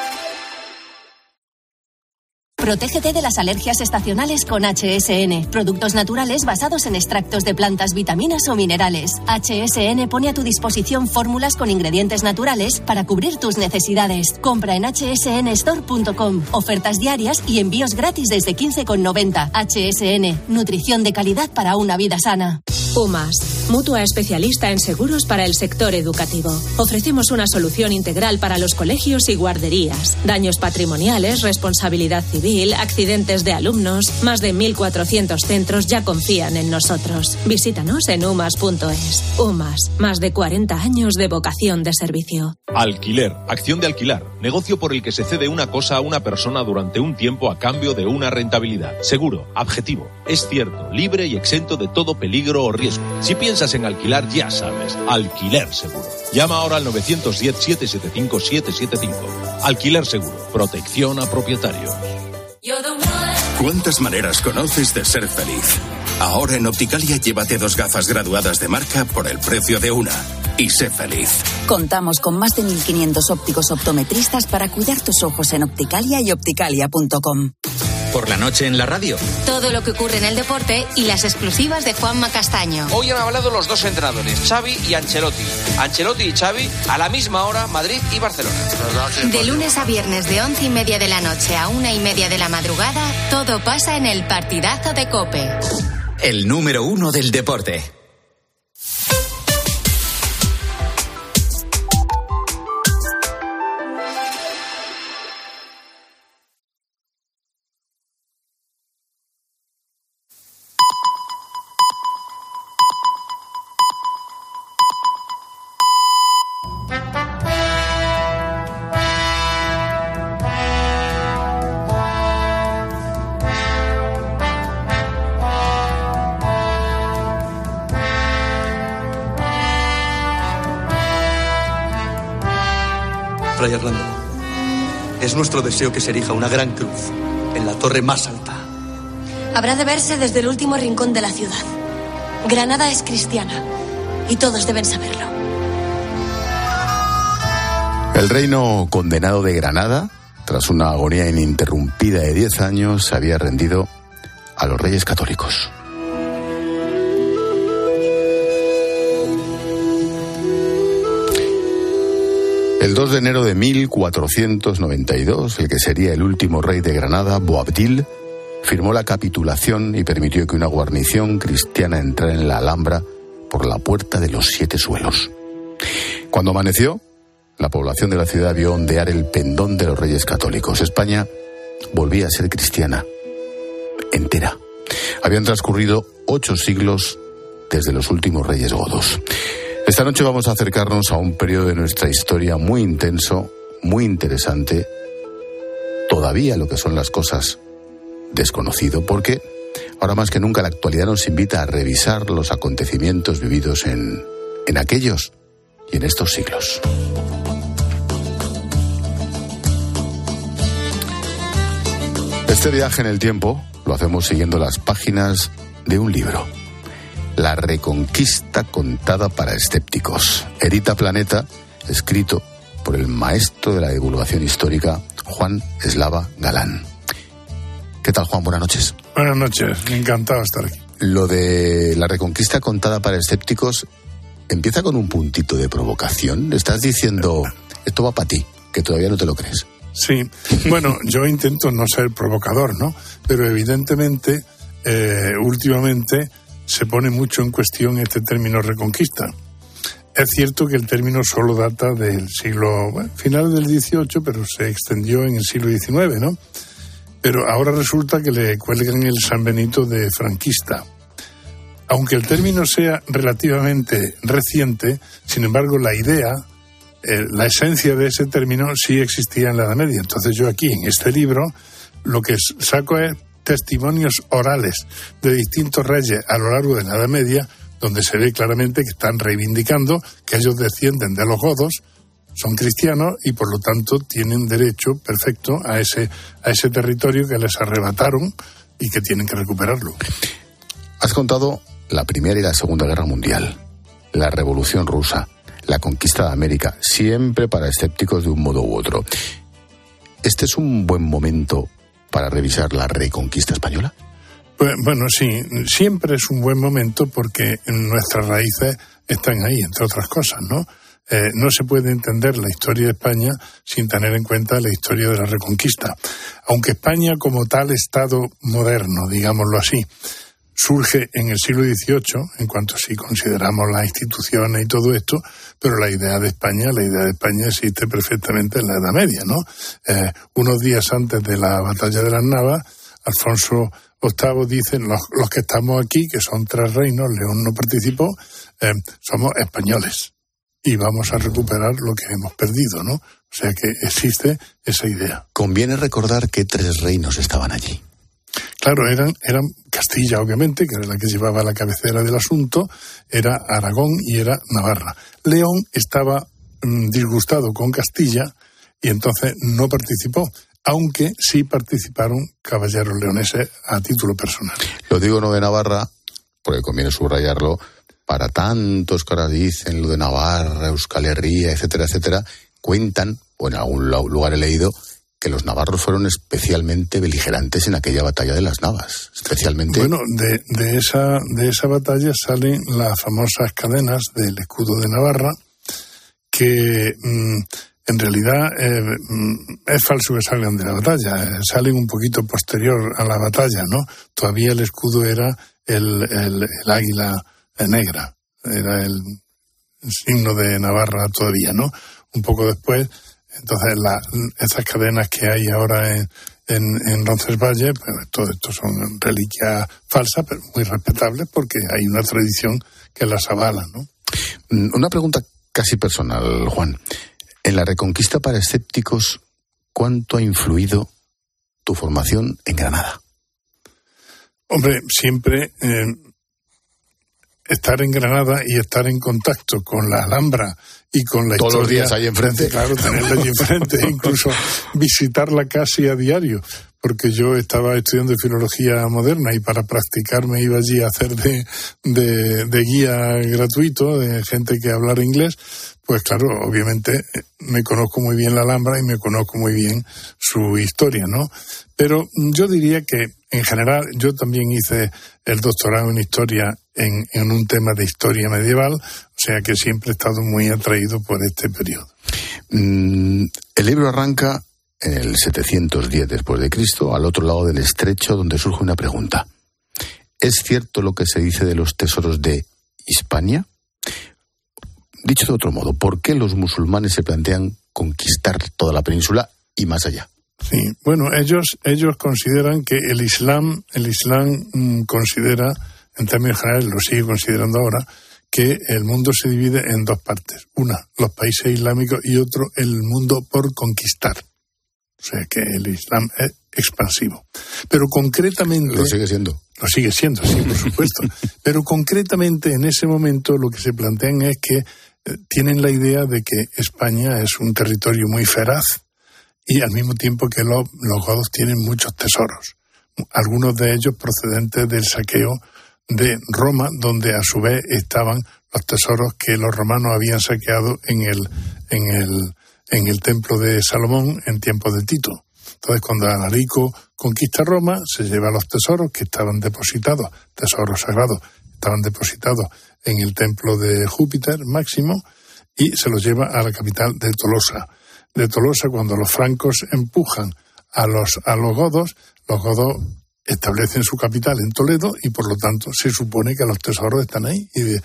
Protégete de las alergias estacionales con HSN. Productos naturales basados en extractos de plantas, vitaminas o minerales. HSN pone a tu disposición fórmulas con ingredientes naturales para cubrir tus necesidades. Compra en hsnstore.com. Ofertas diarias y envíos gratis desde 15,90. HSN. Nutrición de calidad para una vida sana. UMAS, mutua especialista en seguros para el sector educativo. Ofrecemos una solución integral para los colegios y guarderías. Daños patrimoniales, responsabilidad civil, accidentes de alumnos. Más de 1.400 centros ya confían en nosotros. Visítanos en umas.es. UMAS, más de 40 años de vocación de servicio. Alquiler, acción de alquilar, negocio por el que se cede una cosa a una persona durante un tiempo a cambio de una rentabilidad. Seguro, objetivo, es cierto, libre y exento de todo peligro o riesgo. Si piensas en alquilar, ya sabes, Alquiler Seguro. Llama ahora al 910-775-775. Alquiler Seguro, protección a propietarios. ¿Cuántas maneras conoces de ser feliz? Ahora en Opticalia llévate 2 gafas graduadas de marca por el precio de una. Y sé feliz. Contamos con más de 1.500 ópticos optometristas para cuidar tus ojos en Opticalia y opticalia.com. Por la noche en la radio. Todo lo que ocurre en el deporte y las exclusivas de Juanma Castaño. Hoy han hablado los dos entrenadores, Xavi y Ancelotti. Ancelotti y Xavi a la misma hora, Madrid y Barcelona. De lunes a viernes de 11:30 de la noche a 1:30 de la madrugada, todo pasa en el partidazo de COPE. El número 1 del deporte. Fray Hernando, es nuestro deseo que se erija una gran cruz en la torre más alta. Habrá de verse desde el último rincón de la ciudad. Granada es cristiana y todos deben saberlo. El reino condenado de Granada, tras una agonía ininterrumpida de 10 años, se había rendido a los Reyes Católicos. El 2 de enero de 1492, el que sería el último rey de Granada, Boabdil, firmó la capitulación y permitió que una guarnición cristiana entrara en la Alhambra por la Puerta de los 7 Suelos. Cuando amaneció, la población de la ciudad vio ondear el pendón de los Reyes Católicos. España volvía a ser cristiana, entera. Habían transcurrido 8 siglos desde los últimos reyes godos. Esta noche vamos a acercarnos a un periodo de nuestra historia muy intenso, muy interesante, todavía lo que son las cosas desconocido, porque ahora más que nunca la actualidad nos invita a revisar los acontecimientos vividos en aquellos y en estos siglos. Este viaje en el tiempo lo hacemos siguiendo las páginas de un libro. La Reconquista contada para escépticos. Edita Planeta, escrito por el maestro de la divulgación histórica, Juan Eslava Galán. ¿Qué tal, Juan? Buenas noches. Buenas noches, encantado de estar aquí. Lo de la Reconquista contada para escépticos empieza con un puntito de provocación. Estás diciendo, esto va para ti, que todavía no te lo crees. Sí, bueno, yo intento no ser provocador, ¿no? Pero evidentemente, últimamente se pone mucho en cuestión este término Reconquista. Es cierto que el término solo data del siglo, final del XVIII, pero se extendió en el siglo XIX, ¿no? Pero ahora resulta que le cuelgan el San Benito de franquista. Aunque el término sea relativamente reciente, sin embargo la idea, la esencia de ese término sí existía en la Edad Media. Entonces yo aquí en este libro lo que saco es testimonios orales de distintos reyes a lo largo de la Edad Media, donde se ve claramente que están reivindicando que ellos descienden de los godos, son cristianos y por lo tanto tienen derecho perfecto a ese territorio que les arrebataron y que tienen que recuperarlo. Has contado la Primera y la Segunda Guerra Mundial, la Revolución Rusa, la conquista de América, siempre para escépticos de un modo u otro. ¿Este es un buen momento para revisar la Reconquista española? Bueno, sí, siempre es un buen momento porque nuestras raíces están ahí, entre otras cosas, ¿no? No se puede entender la historia de España sin tener en cuenta la historia de la Reconquista. Aunque España como tal Estado moderno, digámoslo así, surge en el siglo XVIII, en cuanto si consideramos las instituciones y todo esto, pero la idea de España existe perfectamente en la Edad Media, ¿no? Unos días antes de la batalla de las Navas, Alfonso VIII dice, los que estamos aquí, que son 3 reinos, León no participó, somos españoles y vamos a recuperar lo que hemos perdido, ¿no? O sea que existe esa idea. Conviene recordar que 3 reinos estaban allí. Claro, eran Castilla, obviamente, que era la que llevaba la cabecera del asunto, era Aragón y era Navarra. León estaba disgustado con Castilla y entonces no participó, aunque sí participaron caballeros leoneses a título personal. Lo digo no de Navarra, porque conviene subrayarlo, para tantos que ahora dicen lo de Navarra, Euskal Herria, etcétera, etcétera, cuentan, o en algún lugar he leído, que los navarros fueron especialmente beligerantes en aquella batalla de las Navas, especialmente... Bueno, de esa batalla salen las famosas cadenas del escudo de Navarra, que en realidad es falso que salgan de la batalla, salen un poquito posterior a la batalla, ¿no? Todavía el escudo era el águila negra, era el signo de Navarra todavía, ¿no? Un poco después... Entonces, esas cadenas que hay ahora en Roncesvalles, pues todo esto son reliquias falsas, pero muy respetables porque hay una tradición que las avala, ¿no? Una pregunta casi personal, Juan. En la Reconquista para escépticos, ¿cuánto ha influido tu formación en Granada? Hombre, siempre estar en Granada y estar en contacto con la Alhambra y con la todos historia... los días ahí enfrente. Claro, tenerla allí enfrente, incluso visitarla casi a diario, porque yo estaba estudiando filología moderna y para practicar me iba allí a hacer de guía gratuito, de gente que hablara inglés. Pues claro, obviamente me conozco muy bien la Alhambra y me conozco muy bien su historia, ¿no? Pero yo diría que, en general, yo también hice el doctorado en historia en un tema de historia medieval, o sea que siempre he estado muy atraído por este periodo. El libro arranca en el 710 después de Cristo, al otro lado del estrecho, donde surge una pregunta. ¿Es cierto lo que se dice de los tesoros de Hispania? Dicho de otro modo, ¿por qué los musulmanes se plantean conquistar toda la península y más allá? Sí, bueno, ellos consideran que el Islam considera, en términos generales, lo sigue considerando ahora, que el mundo se divide en dos partes. Una, los países islámicos, y otro, el mundo por conquistar. O sea que el Islam es expansivo. Pero concretamente... Lo sigue siendo. Lo sigue siendo, sí, por supuesto. Pero concretamente en ese momento lo que se plantean es que tienen la idea de que España es un territorio muy feraz y al mismo tiempo que los godos tienen muchos tesoros. Algunos de ellos procedentes del saqueo de Roma, donde a su vez estaban los tesoros que los romanos habían saqueado en el templo de Salomón en tiempos de Tito. Entonces, cuando Alarico conquista Roma, se lleva los tesoros que estaban depositados, tesoros sagrados, estaban depositados en el templo de Júpiter Máximo, y se los lleva a la capital de Tolosa. De Tolosa, cuando los francos empujan a los godos establecen su capital en Toledo y por lo tanto se supone que los tesoros están ahí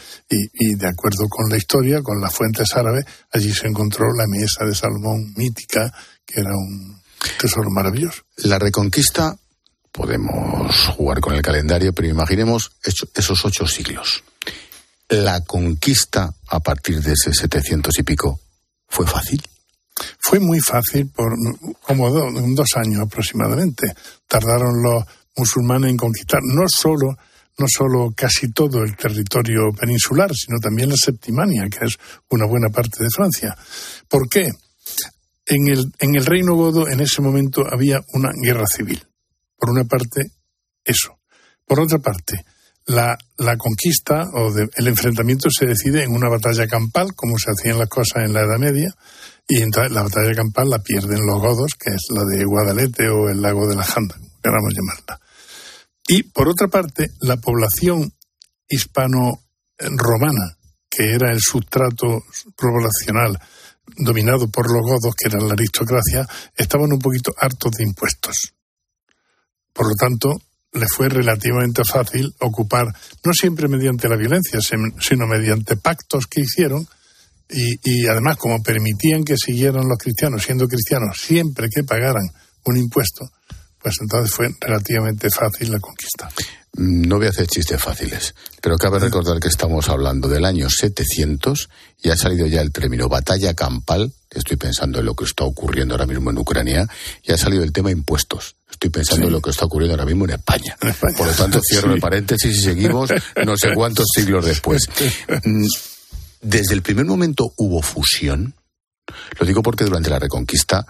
y de acuerdo con la historia, con las fuentes árabes, allí se encontró la mesa de Salomón mítica, que era un tesoro maravilloso. La Reconquista, podemos jugar con el calendario, pero imaginemos esos 8 siglos. La conquista a partir de ese 700 y pico, ¿fue fácil? Fue muy fácil, por como 2 años aproximadamente. Tardaron los musulmanes en conquistar no solo casi todo el territorio peninsular, sino también la Septimania, que es una buena parte de Francia. ¿Por qué? En el reino godo en ese momento había una guerra civil. Por una parte, eso. Por otra parte, la conquista el enfrentamiento se decide en una batalla campal, como se hacían las cosas en la Edad Media, y entonces la batalla campal la pierden los godos, que es la de Guadalete o el lago de la Janda, como queramos llamarla. Y por otra parte, la población hispano-romana, que era el sustrato poblacional dominado por los godos, que eran la aristocracia, estaban un poquito hartos de impuestos. Por lo tanto, les fue relativamente fácil ocupar, no siempre mediante la violencia, sino mediante pactos que hicieron, y además, como permitían que siguieran los cristianos siendo cristianos siempre que pagaran un impuesto, pues entonces fue relativamente fácil la conquista. No voy a hacer chistes fáciles, pero cabe recordar que estamos hablando del año 700 y ha salido ya el término batalla campal. Estoy pensando en lo que está ocurriendo ahora mismo en Ucrania, y ha salido el tema impuestos. Estoy pensando en lo que está ocurriendo ahora mismo en España. Por lo tanto, cierro el paréntesis y seguimos no sé cuántos siglos después. ¿Desde el primer momento hubo fusión? Lo digo porque durante la Reconquista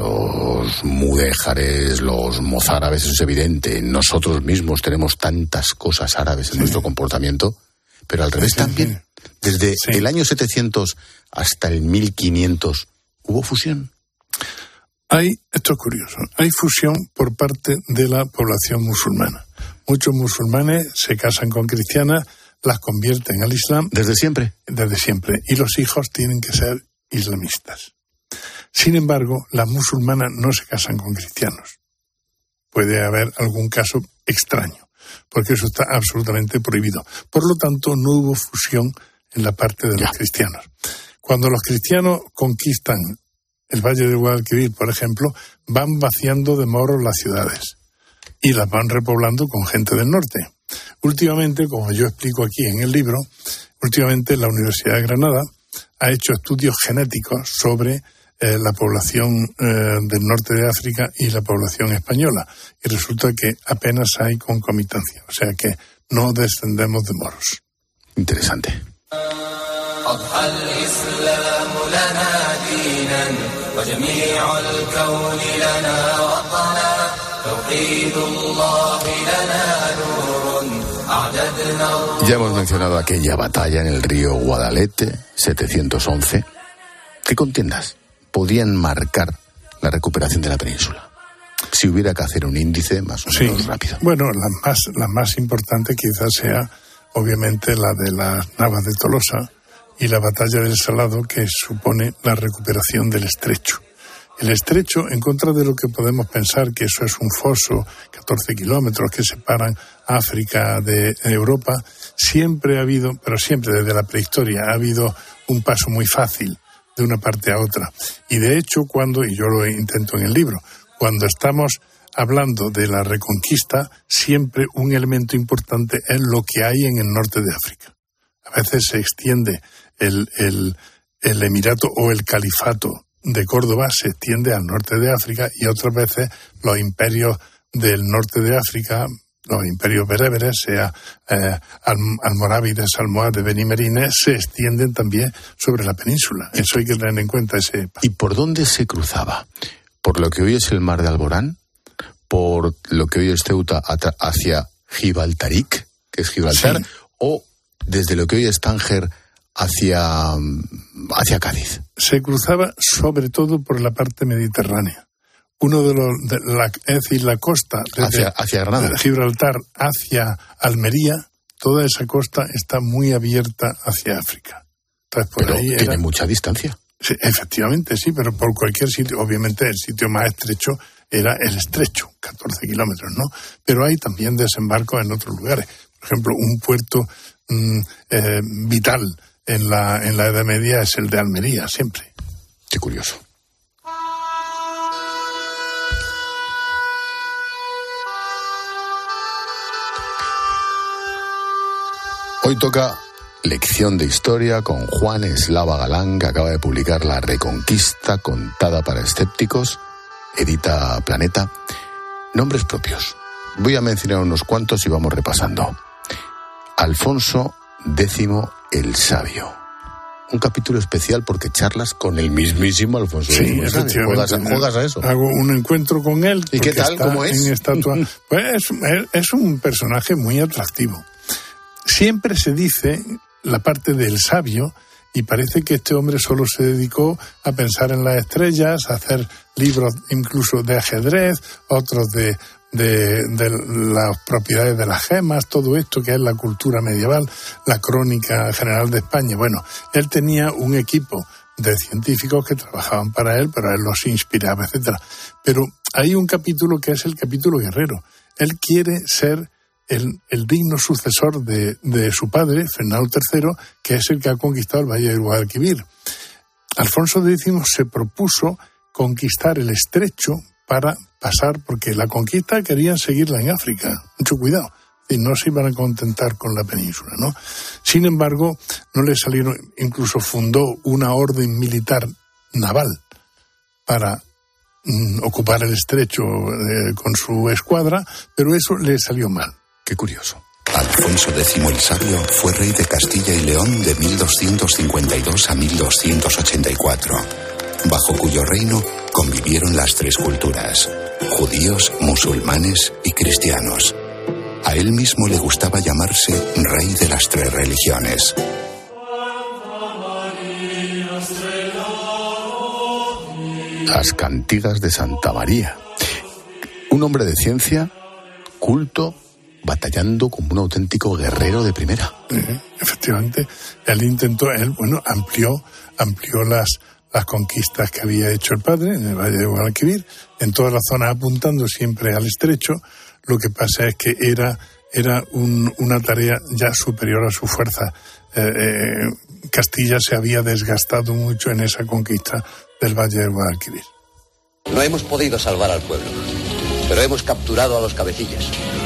los mudéjares, los mozárabes, eso es evidente. Nosotros mismos tenemos tantas cosas árabes en nuestro comportamiento, pero al revés también. Desde el año 700 hasta el 1500, ¿hubo fusión? Esto es curioso, hay fusión por parte de la población musulmana. Muchos musulmanes se casan con cristianas, las convierten al Islam. ¿Desde siempre? Desde siempre. Y los hijos tienen que ser islamistas. Sin embargo, las musulmanas no se casan con cristianos. Puede haber algún caso extraño, porque eso está absolutamente prohibido. Por lo tanto, no hubo fusión en la parte de los cristianos. Cuando los cristianos conquistan el Valle del Guadalquivir, por ejemplo, van vaciando de moros las ciudades y las van repoblando con gente del norte. Últimamente, como yo explico aquí en el libro, la Universidad de Granada ha hecho estudios genéticos sobre la población del norte de África y la población española, y resulta que apenas hay concomitancia, o sea que no descendemos de moros. Interesante. Ya hemos mencionado aquella batalla en el río Guadalete, 711. ¿Qué contiendas podían marcar la recuperación de la península? Si hubiera que hacer un índice más o menos rápido. Bueno, la más importante quizás sea, obviamente, la de las Navas de Tolosa y la batalla del Salado, que supone la recuperación del estrecho. El estrecho, en contra de lo que podemos pensar, que eso es un foso, 14 kilómetros que separan África de Europa, siempre ha habido, pero siempre desde la prehistoria, ha habido un paso muy fácil de una parte a otra. Y de hecho, y yo lo intento en el libro, cuando estamos hablando de la reconquista, siempre un elemento importante es lo que hay en el norte de África. A veces se extiende el emirato o el califato de Córdoba, se extiende al norte de África, y otras veces los imperios del norte de África, los imperios bereberes, sea almorávides, almohades, benimerines, se extienden también sobre la península. Eso hay que tener en cuenta. ¿Y por dónde se cruzaba? ¿Por lo que hoy es el mar de Alborán? ¿Por lo que hoy es Ceuta hacia Gibraltaric, que es Gibraltar? Sí. ¿O desde lo que hoy es Tánger hacia Cádiz? Se cruzaba sobre todo por la parte mediterránea. Es decir, la costa hacia Granada, de Gibraltar hacia Almería, toda esa costa está muy abierta hacia África. Entonces, pero ahí tiene mucha distancia. Sí, efectivamente, sí, pero por cualquier sitio, obviamente el sitio más estrecho era el estrecho, 14 kilómetros, ¿no? Pero hay también desembarcos en otros lugares. Por ejemplo, un puerto vital en la Edad Media es el de Almería, siempre. Qué curioso. Hoy toca lección de historia con Juan Eslava Galán, que acaba de publicar La Reconquista contada para escépticos, edita Planeta. Nombres propios. Voy a mencionar unos cuantos y vamos repasando. Alfonso X el Sabio. Un capítulo especial porque charlas con el mismísimo Alfonso X el Sabio. ¿Juegas a eso? Hago un encuentro con él. ¿Y qué tal? ¿Cómo es? En estatua. Pues es un personaje muy atractivo. Siempre se dice la parte del sabio, y parece que este hombre solo se dedicó a pensar en las estrellas, a hacer libros incluso de ajedrez, otros de las propiedades de las gemas, todo esto que es la cultura medieval, la crónica general de España. Bueno, él tenía un equipo de científicos que trabajaban para él, pero él los inspiraba, etcétera. Pero hay un capítulo que es el capítulo guerrero. Él quiere ser el digno sucesor de su padre, Fernando III, que es el que ha conquistado el Valle del Guadalquivir. Alfonso X se propuso conquistar el estrecho para pasar, porque la conquista querían seguirla en África. Mucho cuidado. Y no se iban a contentar con la península, ¿no? Sin embargo, no le salieron, incluso fundó una orden militar naval para ocupar el estrecho con su escuadra, pero eso le salió mal. Qué curioso. Alfonso X el Sabio fue rey de Castilla y León de 1252 a 1284, bajo cuyo reino convivieron las tres culturas: judíos, musulmanes y cristianos. A él mismo le gustaba llamarse rey de las tres religiones. Las cantigas de Santa María. Un hombre de ciencia, culto, batallando como un auténtico guerrero de primera. Efectivamente, amplió las conquistas que había hecho el padre en el Valle de Guadalquivir, en toda la zona, apuntando siempre al estrecho. Lo que pasa es que era una tarea ya superior a su fuerza. Castilla se había desgastado mucho en esa conquista del Valle de Guadalquivir. No hemos podido salvar al pueblo, pero hemos capturado a los cabecillas.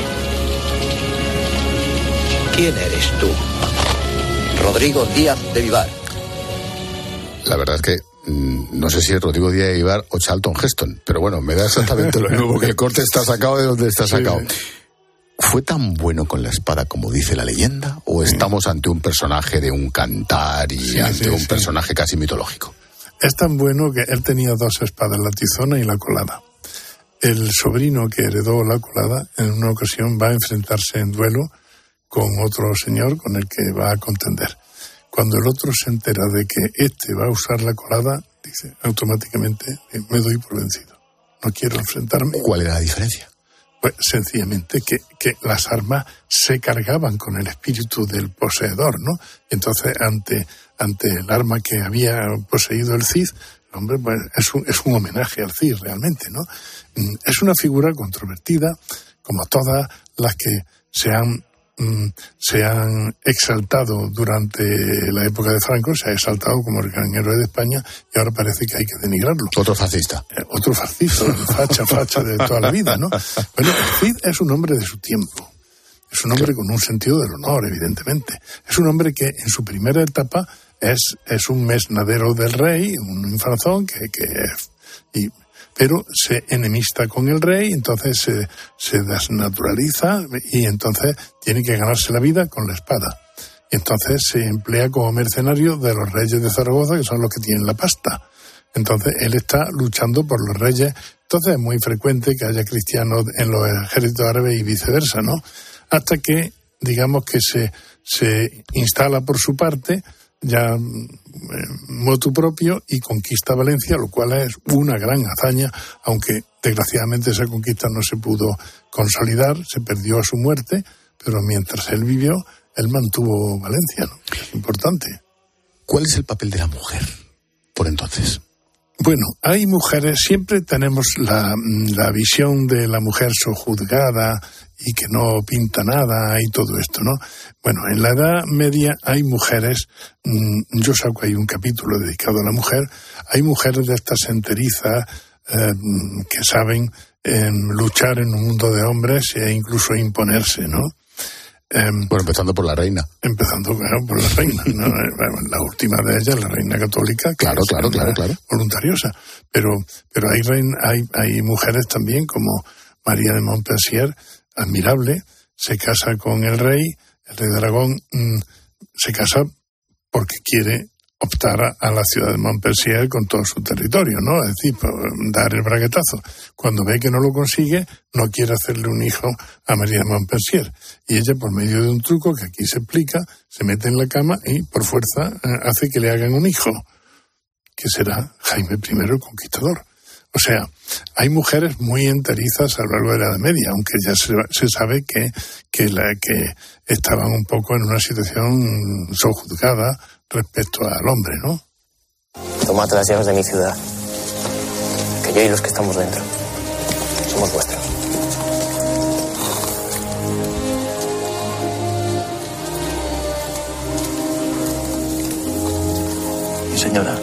¿Quién eres tú? Rodrigo Díaz de Vivar. La verdad es que no sé si es Rodrigo Díaz de Vivar o Charlton Heston, pero bueno, me da exactamente lo mismo, que el corte está sacado de donde está sacado. ¿Fue tan bueno con la espada como dice la leyenda? ¿O estamos ante un personaje de un cantar y ante un personaje casi mitológico? Es tan bueno que él tenía 2 espadas, la tizona y la colada. El sobrino que heredó la colada en una ocasión va a enfrentarse en duelo con otro señor con el que va a contender. Cuando el otro se entera de que este va a usar la colada, dice automáticamente, me doy por vencido. No quiero enfrentarme. ¿Cuál era la diferencia? Pues sencillamente que las armas se cargaban con el espíritu del poseedor, ¿no? Entonces, ante el arma que había poseído el Cid, hombre, pues es un homenaje al Cid realmente, ¿no? Es una figura controvertida, como todas las que se han exaltado durante la época de Franco. Se ha exaltado como el gran héroe de España y ahora parece que hay que denigrarlo. Otro fascista. Otro fascista, facha de toda la vida, ¿no? Bueno, el Cid es un hombre de su tiempo. Es un hombre con un sentido del honor, evidentemente. Es un hombre que en su primera etapa es un mesnadero del rey, un infanzón pero se enemista con el rey, entonces se desnaturaliza y entonces tiene que ganarse la vida con la espada. Y entonces se emplea como mercenario de los reyes de Zaragoza, que son los que tienen la pasta. Entonces él está luchando por los reyes. Entonces es muy frecuente que haya cristianos en los ejércitos árabes y viceversa, ¿no? Hasta que, digamos que se instala por su parte, ya motu propio, y conquista Valencia, lo cual es una gran hazaña, aunque desgraciadamente esa conquista no se pudo consolidar, se perdió a su muerte, pero mientras él vivió, él mantuvo Valencia, ¿no? Es importante. ¿Cuál es el papel de la mujer por entonces? Bueno, hay mujeres, siempre tenemos la visión de la mujer sojuzgada y que no pinta nada y todo esto, ¿no? Bueno, en la Edad Media hay mujeres, yo saco ahí un capítulo dedicado a la mujer, hay mujeres de estas enterizas que saben luchar en un mundo de hombres e incluso imponerse, ¿no? Bueno, empezando por la reina. Empezando, claro, por la reina, ¿no? La última de ellas, la reina católica. Claro. Voluntariosa. Pero hay mujeres también, como María de Montpensier, admirable, se casa con el rey de Aragón, se casa porque quiere optar a la ciudad de Montpensier con todo su territorio, ¿no? Es decir, dar el braguetazo. Cuando ve que no lo consigue, no quiere hacerle un hijo a María de Montpensier. Y ella, por medio de un truco que aquí se explica, se mete en la cama y, por fuerza, hace que le hagan un hijo, que será Jaime I el Conquistador. O sea, hay mujeres muy enterizas a lo largo de la Edad Media, aunque ya se sabe que estaban un poco en una situación sojuzgada respecto al hombre, ¿no? Tomad las llaves de mi ciudad, que yo y los que estamos dentro somos vuestros. Mi señora.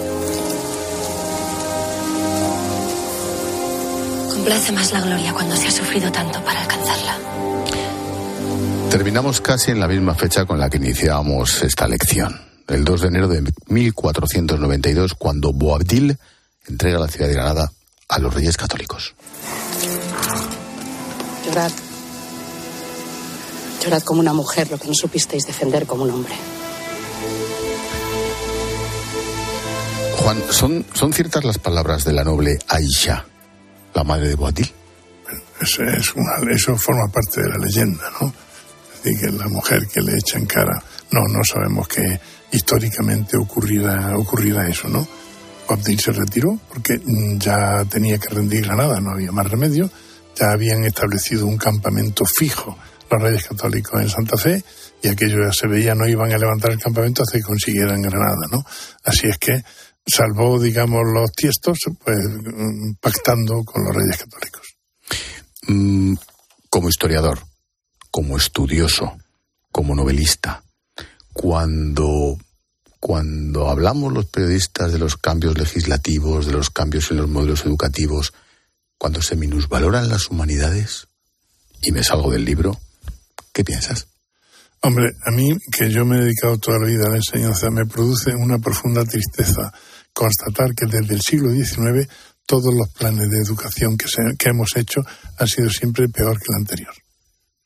Complace más la gloria cuando se ha sufrido tanto para alcanzarla. Terminamos casi en la misma fecha con la que iniciábamos esta lección. El 2 de enero de 1492, cuando Boabdil entrega la ciudad de Granada a los Reyes Católicos. Llorad. Llorad como una mujer lo que no supisteis defender como un hombre. Juan, ¿son ciertas las palabras de la noble Aisha, la madre de Boabdil? Eso forma parte de la leyenda, ¿no? Es decir, que la mujer que le echa en cara, no sabemos que históricamente ocurrirá eso, ¿no? Boabdil se retiró porque ya tenía que rendir Granada, no había más remedio, ya habían establecido un campamento fijo los Reyes Católicos en Santa Fe, y aquello ya se veía, no iban a levantar el campamento hasta que consiguieran Granada, ¿no? Así es que salvó, digamos, los tiestos, pues pactando con los Reyes Católicos. Como historiador, como estudioso, como novelista, cuando hablamos los periodistas de los cambios legislativos, de los cambios en los modelos educativos, cuando se minusvaloran las humanidades, y me salgo del libro, ¿qué piensas? Hombre, a mí, que yo me he dedicado toda la vida a la enseñanza, me produce una profunda tristeza constatar que desde el siglo XIX todos los planes de educación que hemos hecho han sido siempre peor que el anterior.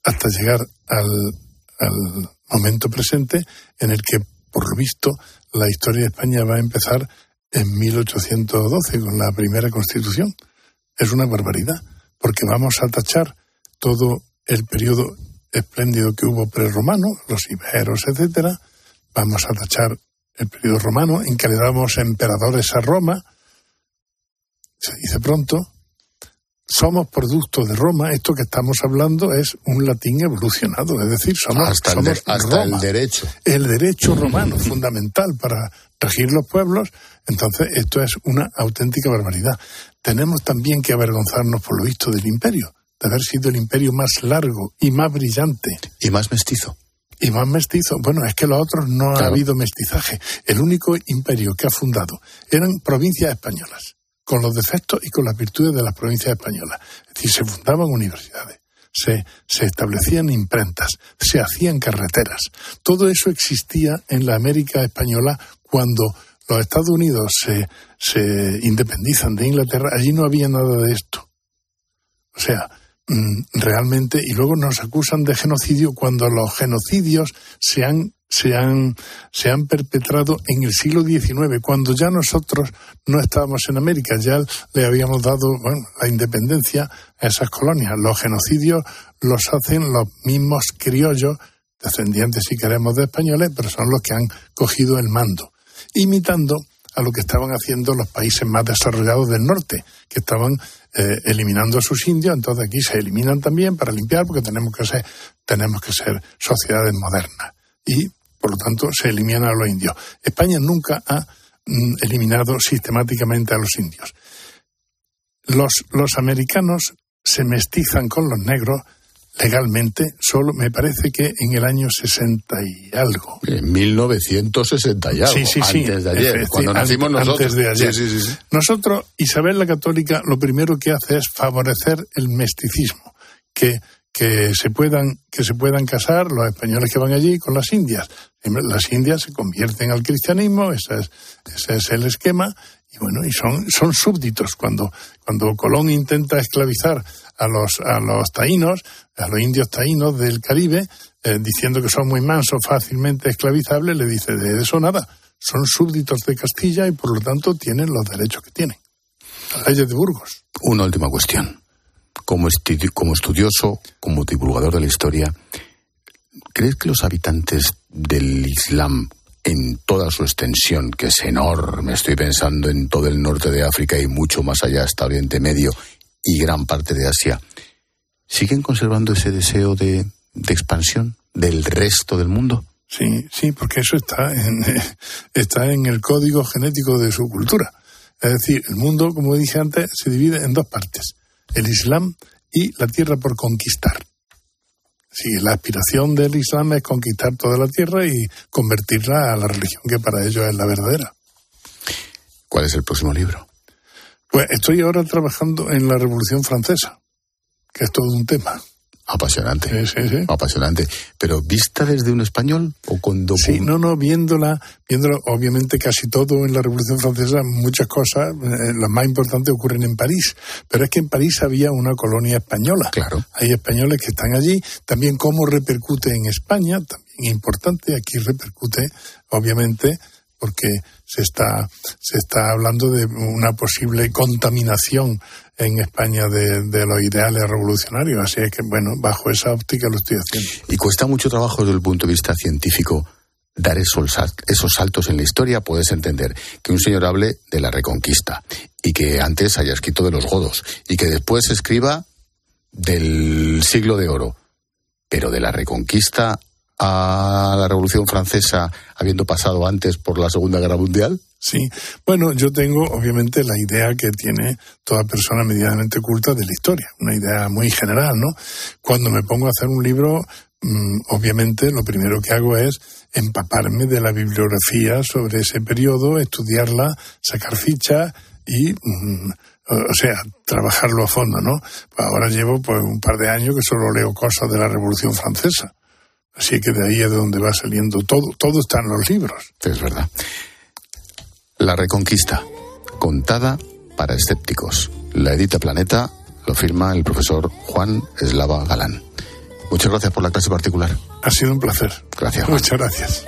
hasta llegar al momento presente en el que, por lo visto, la historia de España va a empezar en 1812 con la primera Constitución. Es una barbaridad, porque vamos a tachar todo el periodo espléndido que hubo prerromano, los iberos, etcétera. Vamos a tachar el periodo romano en que le damos emperadores a Roma. Se dice pronto. Somos producto de Roma. Esto que estamos hablando es un latín evolucionado, es decir, somos hasta Roma. el derecho. El derecho romano, fundamental para regir los pueblos. Entonces, esto es una auténtica barbaridad. Tenemos también que avergonzarnos, por lo visto, del imperio, de haber sido el imperio más largo y más brillante. Y más mestizo. Y más mestizo. Bueno, es que los otros no ha habido mestizaje. El único imperio que ha fundado eran provincias españolas, con los defectos y con las virtudes de las provincias españolas. Es decir, se fundaban universidades, se establecían imprentas, se hacían carreteras. Todo eso existía en la América española cuando los Estados Unidos se independizan de Inglaterra. Allí no había nada de esto. O sea, realmente, y luego nos acusan de genocidio cuando los genocidios se han perpetrado en el siglo XIX, cuando ya nosotros no estábamos en América, ya le habíamos dado la independencia a esas colonias. Los genocidios los hacen los mismos criollos, descendientes si queremos de españoles, pero son los que han cogido el mando, imitando a lo que estaban haciendo los países más desarrollados del norte, que estaban eliminando a sus indios. Entonces aquí se eliminan también para limpiar, porque tenemos que ser sociedades modernas. Y, por lo tanto, se eliminan a los indios. España nunca ha eliminado sistemáticamente a los indios. Los americanos se mestizan con los negros legalmente, solo me parece que en el año 60 y algo. En 1960 y algo, sí, antes de ayer, cuando nacimos nosotros. Antes de ayer. Sí. Nosotros, Isabel la Católica, lo primero que hace es favorecer el mesticismo, que se puedan casar los españoles que van allí con las indias. Las indias se convierten al cristianismo, ese es el esquema, y bueno, y son súbditos. Cuando Colón intenta esclavizar a los taínos, a los indios taínos del Caribe, diciendo que son muy mansos, fácilmente esclavizables, le dice, de eso nada, son súbditos de Castilla y por lo tanto tienen los derechos que tienen. Las leyes de Burgos. Una última cuestión. Como estudioso, como divulgador de la historia, ¿crees que los habitantes del Islam, en toda su extensión, que es enorme, estoy pensando en todo el norte de África y mucho más allá hasta Oriente Medio y gran parte de Asia, siguen conservando ese deseo de expansión del resto del mundo? Sí, porque eso está en el código genético de su cultura. Es decir, el mundo, como dije antes, se divide en dos partes: el Islam y la tierra por conquistar. Sí, la aspiración del Islam es conquistar toda la tierra y convertirla a la religión que para ellos es la verdadera. ¿Cuál es el próximo libro? Pues estoy ahora trabajando en la Revolución Francesa, que es todo un tema. Apasionante. Sí. Apasionante. ¿Pero vista desde un español o con documento? Sí, viéndola, obviamente casi todo en la Revolución Francesa, muchas cosas, las más importantes ocurren en París, pero es que en París había una colonia española. Claro. Hay españoles que están allí. También cómo repercute en España, también importante, aquí repercute, obviamente, porque se está hablando de una posible contaminación en España de los ideales revolucionarios. Así es que, bueno, bajo esa óptica lo estoy haciendo. Y cuesta mucho trabajo desde el punto de vista científico dar esos saltos en la historia. Puedes entender que un señor hable de la Reconquista y que antes haya escrito de los godos y que después escriba del Siglo de Oro, pero de la Reconquista a la Revolución Francesa, habiendo pasado antes por la Segunda Guerra Mundial. Sí, bueno, yo tengo obviamente la idea que tiene toda persona medianamente culta de la historia, una idea muy general, ¿no? Cuando me pongo a hacer un libro, obviamente lo primero que hago es empaparme de la bibliografía sobre ese periodo, estudiarla, sacar fichas y, trabajarlo a fondo, ¿no? Pues ahora llevo un par de años que solo leo cosas de la Revolución Francesa. Así que de ahí es de donde va saliendo todo está en los libros. Es verdad. La Reconquista, contada para escépticos. La edita Planeta, lo firma el profesor Juan Eslava Galán. Muchas gracias por la clase particular. Ha sido un placer. Gracias, Juan. Muchas gracias.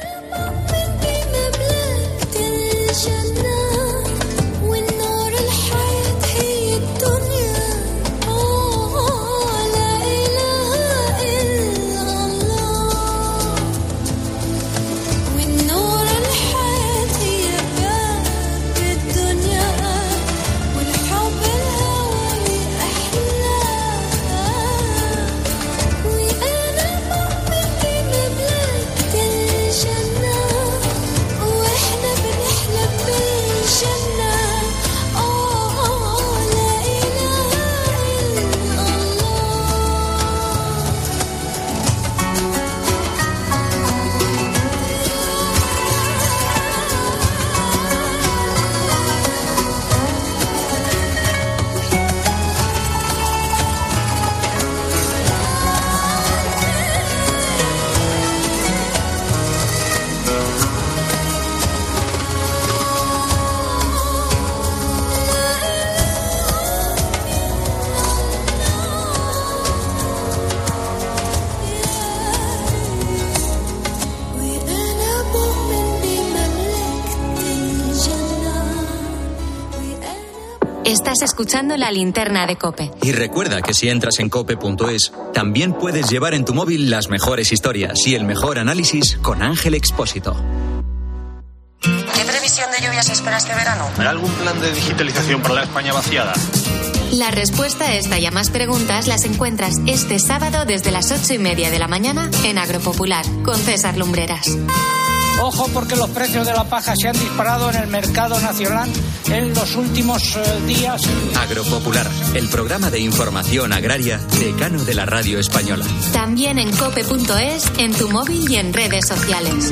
Estás escuchando La Linterna de COPE. Y recuerda que si entras en cope.es, también puedes llevar en tu móvil las mejores historias y el mejor análisis con Ángel Expósito. ¿Qué previsión de lluvias espera este verano? ¿Habrá algún plan de digitalización para la España vaciada? La respuesta a esta y a más preguntas las encuentras este sábado desde las 8:30 de la mañana en Agropopular, con César Lumbreras. Ojo, porque los precios de la paja se han disparado en el mercado nacional en los últimos días. Agropopular, el programa de información agraria decano de la radio española. También en cope.es, en tu móvil y en redes sociales.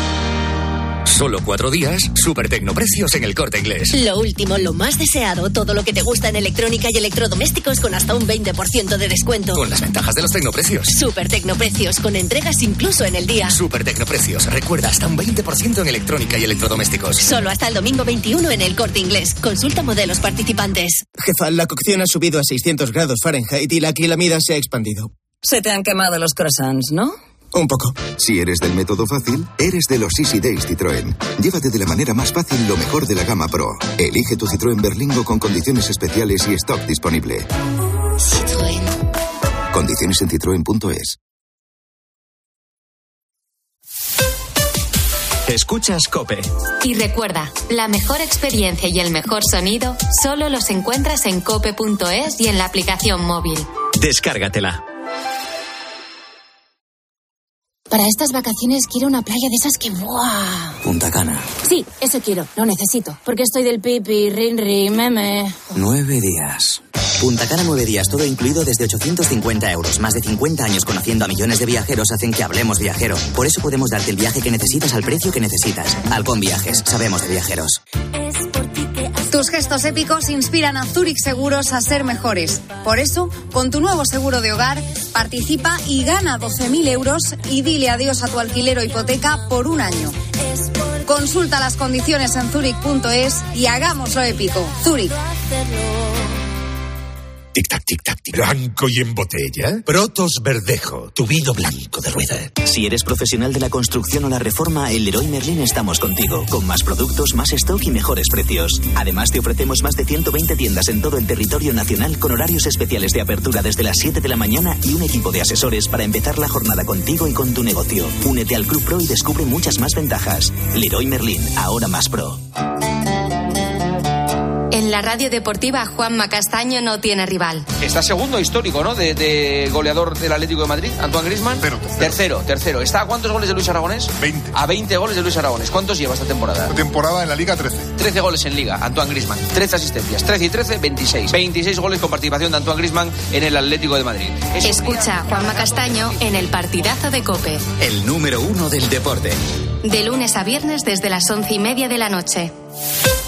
Solo 4 días, super tecnoprecios en El Corte Inglés. Lo último, lo más deseado, todo lo que te gusta en electrónica y electrodomésticos con hasta un 20% de descuento. Con las ventajas de los tecnoprecios. Super tecnoprecios, con entregas incluso en el día. Super tecnoprecios, recuerda, hasta un 20% en electrónica y electrodomésticos. Solo hasta el domingo 21 en El Corte Inglés. Consulta modelos participantes. Jefa, la cocción ha subido a 600 grados Fahrenheit y la acrilamida se ha expandido. Se te han quemado los croissants, ¿no? Un poco. Si eres del método fácil, eres de los Easy Days Citroën. Llévate de la manera más fácil lo mejor de la gama Pro. Elige tu Citroën Berlingo con condiciones especiales y stock disponible. Citroën. Condiciones en citroen.es. Escuchas COPE. Y recuerda, la mejor experiencia y el mejor sonido solo los encuentras en cope.es y en la aplicación móvil. Descárgatela. Para estas vacaciones quiero una playa de esas que... ¡buah! Punta Cana. Sí, eso quiero, lo necesito. Porque estoy del pipi, rinri, meme... 9 días. Punta Cana 9 días, todo incluido desde 850 euros. Más de 50 años conociendo a millones de viajeros hacen que hablemos viajero. Por eso podemos darte el viaje que necesitas al precio que necesitas. Halcón Viajes, sabemos de viajeros. Tus gestos épicos inspiran a Zurich Seguros a ser mejores. Por eso, con tu nuevo seguro de hogar, participa y gana 12.000 euros y dile adiós a tu alquiler o hipoteca por un año. Consulta las condiciones en Zurich.es y hagámoslo épico. Zurich. Tic-tac, tic-tac, tic. Blanco y en botella. Protos Verdejo, tu vino blanco de rueda. Si eres profesional de la construcción o la reforma, en Leroy Merlin estamos contigo. Con más productos, más stock y mejores precios. Además, te ofrecemos más de 120 tiendas en todo el territorio nacional con horarios especiales de apertura desde las 7 de la mañana y un equipo de asesores para empezar la jornada contigo y con tu negocio. Únete al Club Pro y descubre muchas más ventajas. Leroy Merlin, ahora más pro. En la radio deportiva, Juanma Castaño no tiene rival. Está segundo histórico, ¿no? De goleador del Atlético de Madrid, Antoine Griezmann. Tercero. ¿Está a cuántos goles de Luis Aragonés? 20. A 20 goles de Luis Aragonés. ¿Cuántos lleva esta temporada? Esta temporada en la Liga 13. 13 goles en Liga, Antoine Griezmann. 13 asistencias. 13 y 13, 26. 26 goles con participación de Antoine Griezmann en el Atlético de Madrid. Escucha a Juanma Castaño en el partidazo de COPE. El número 1 del deporte. De lunes a viernes desde las 11:30 de la noche.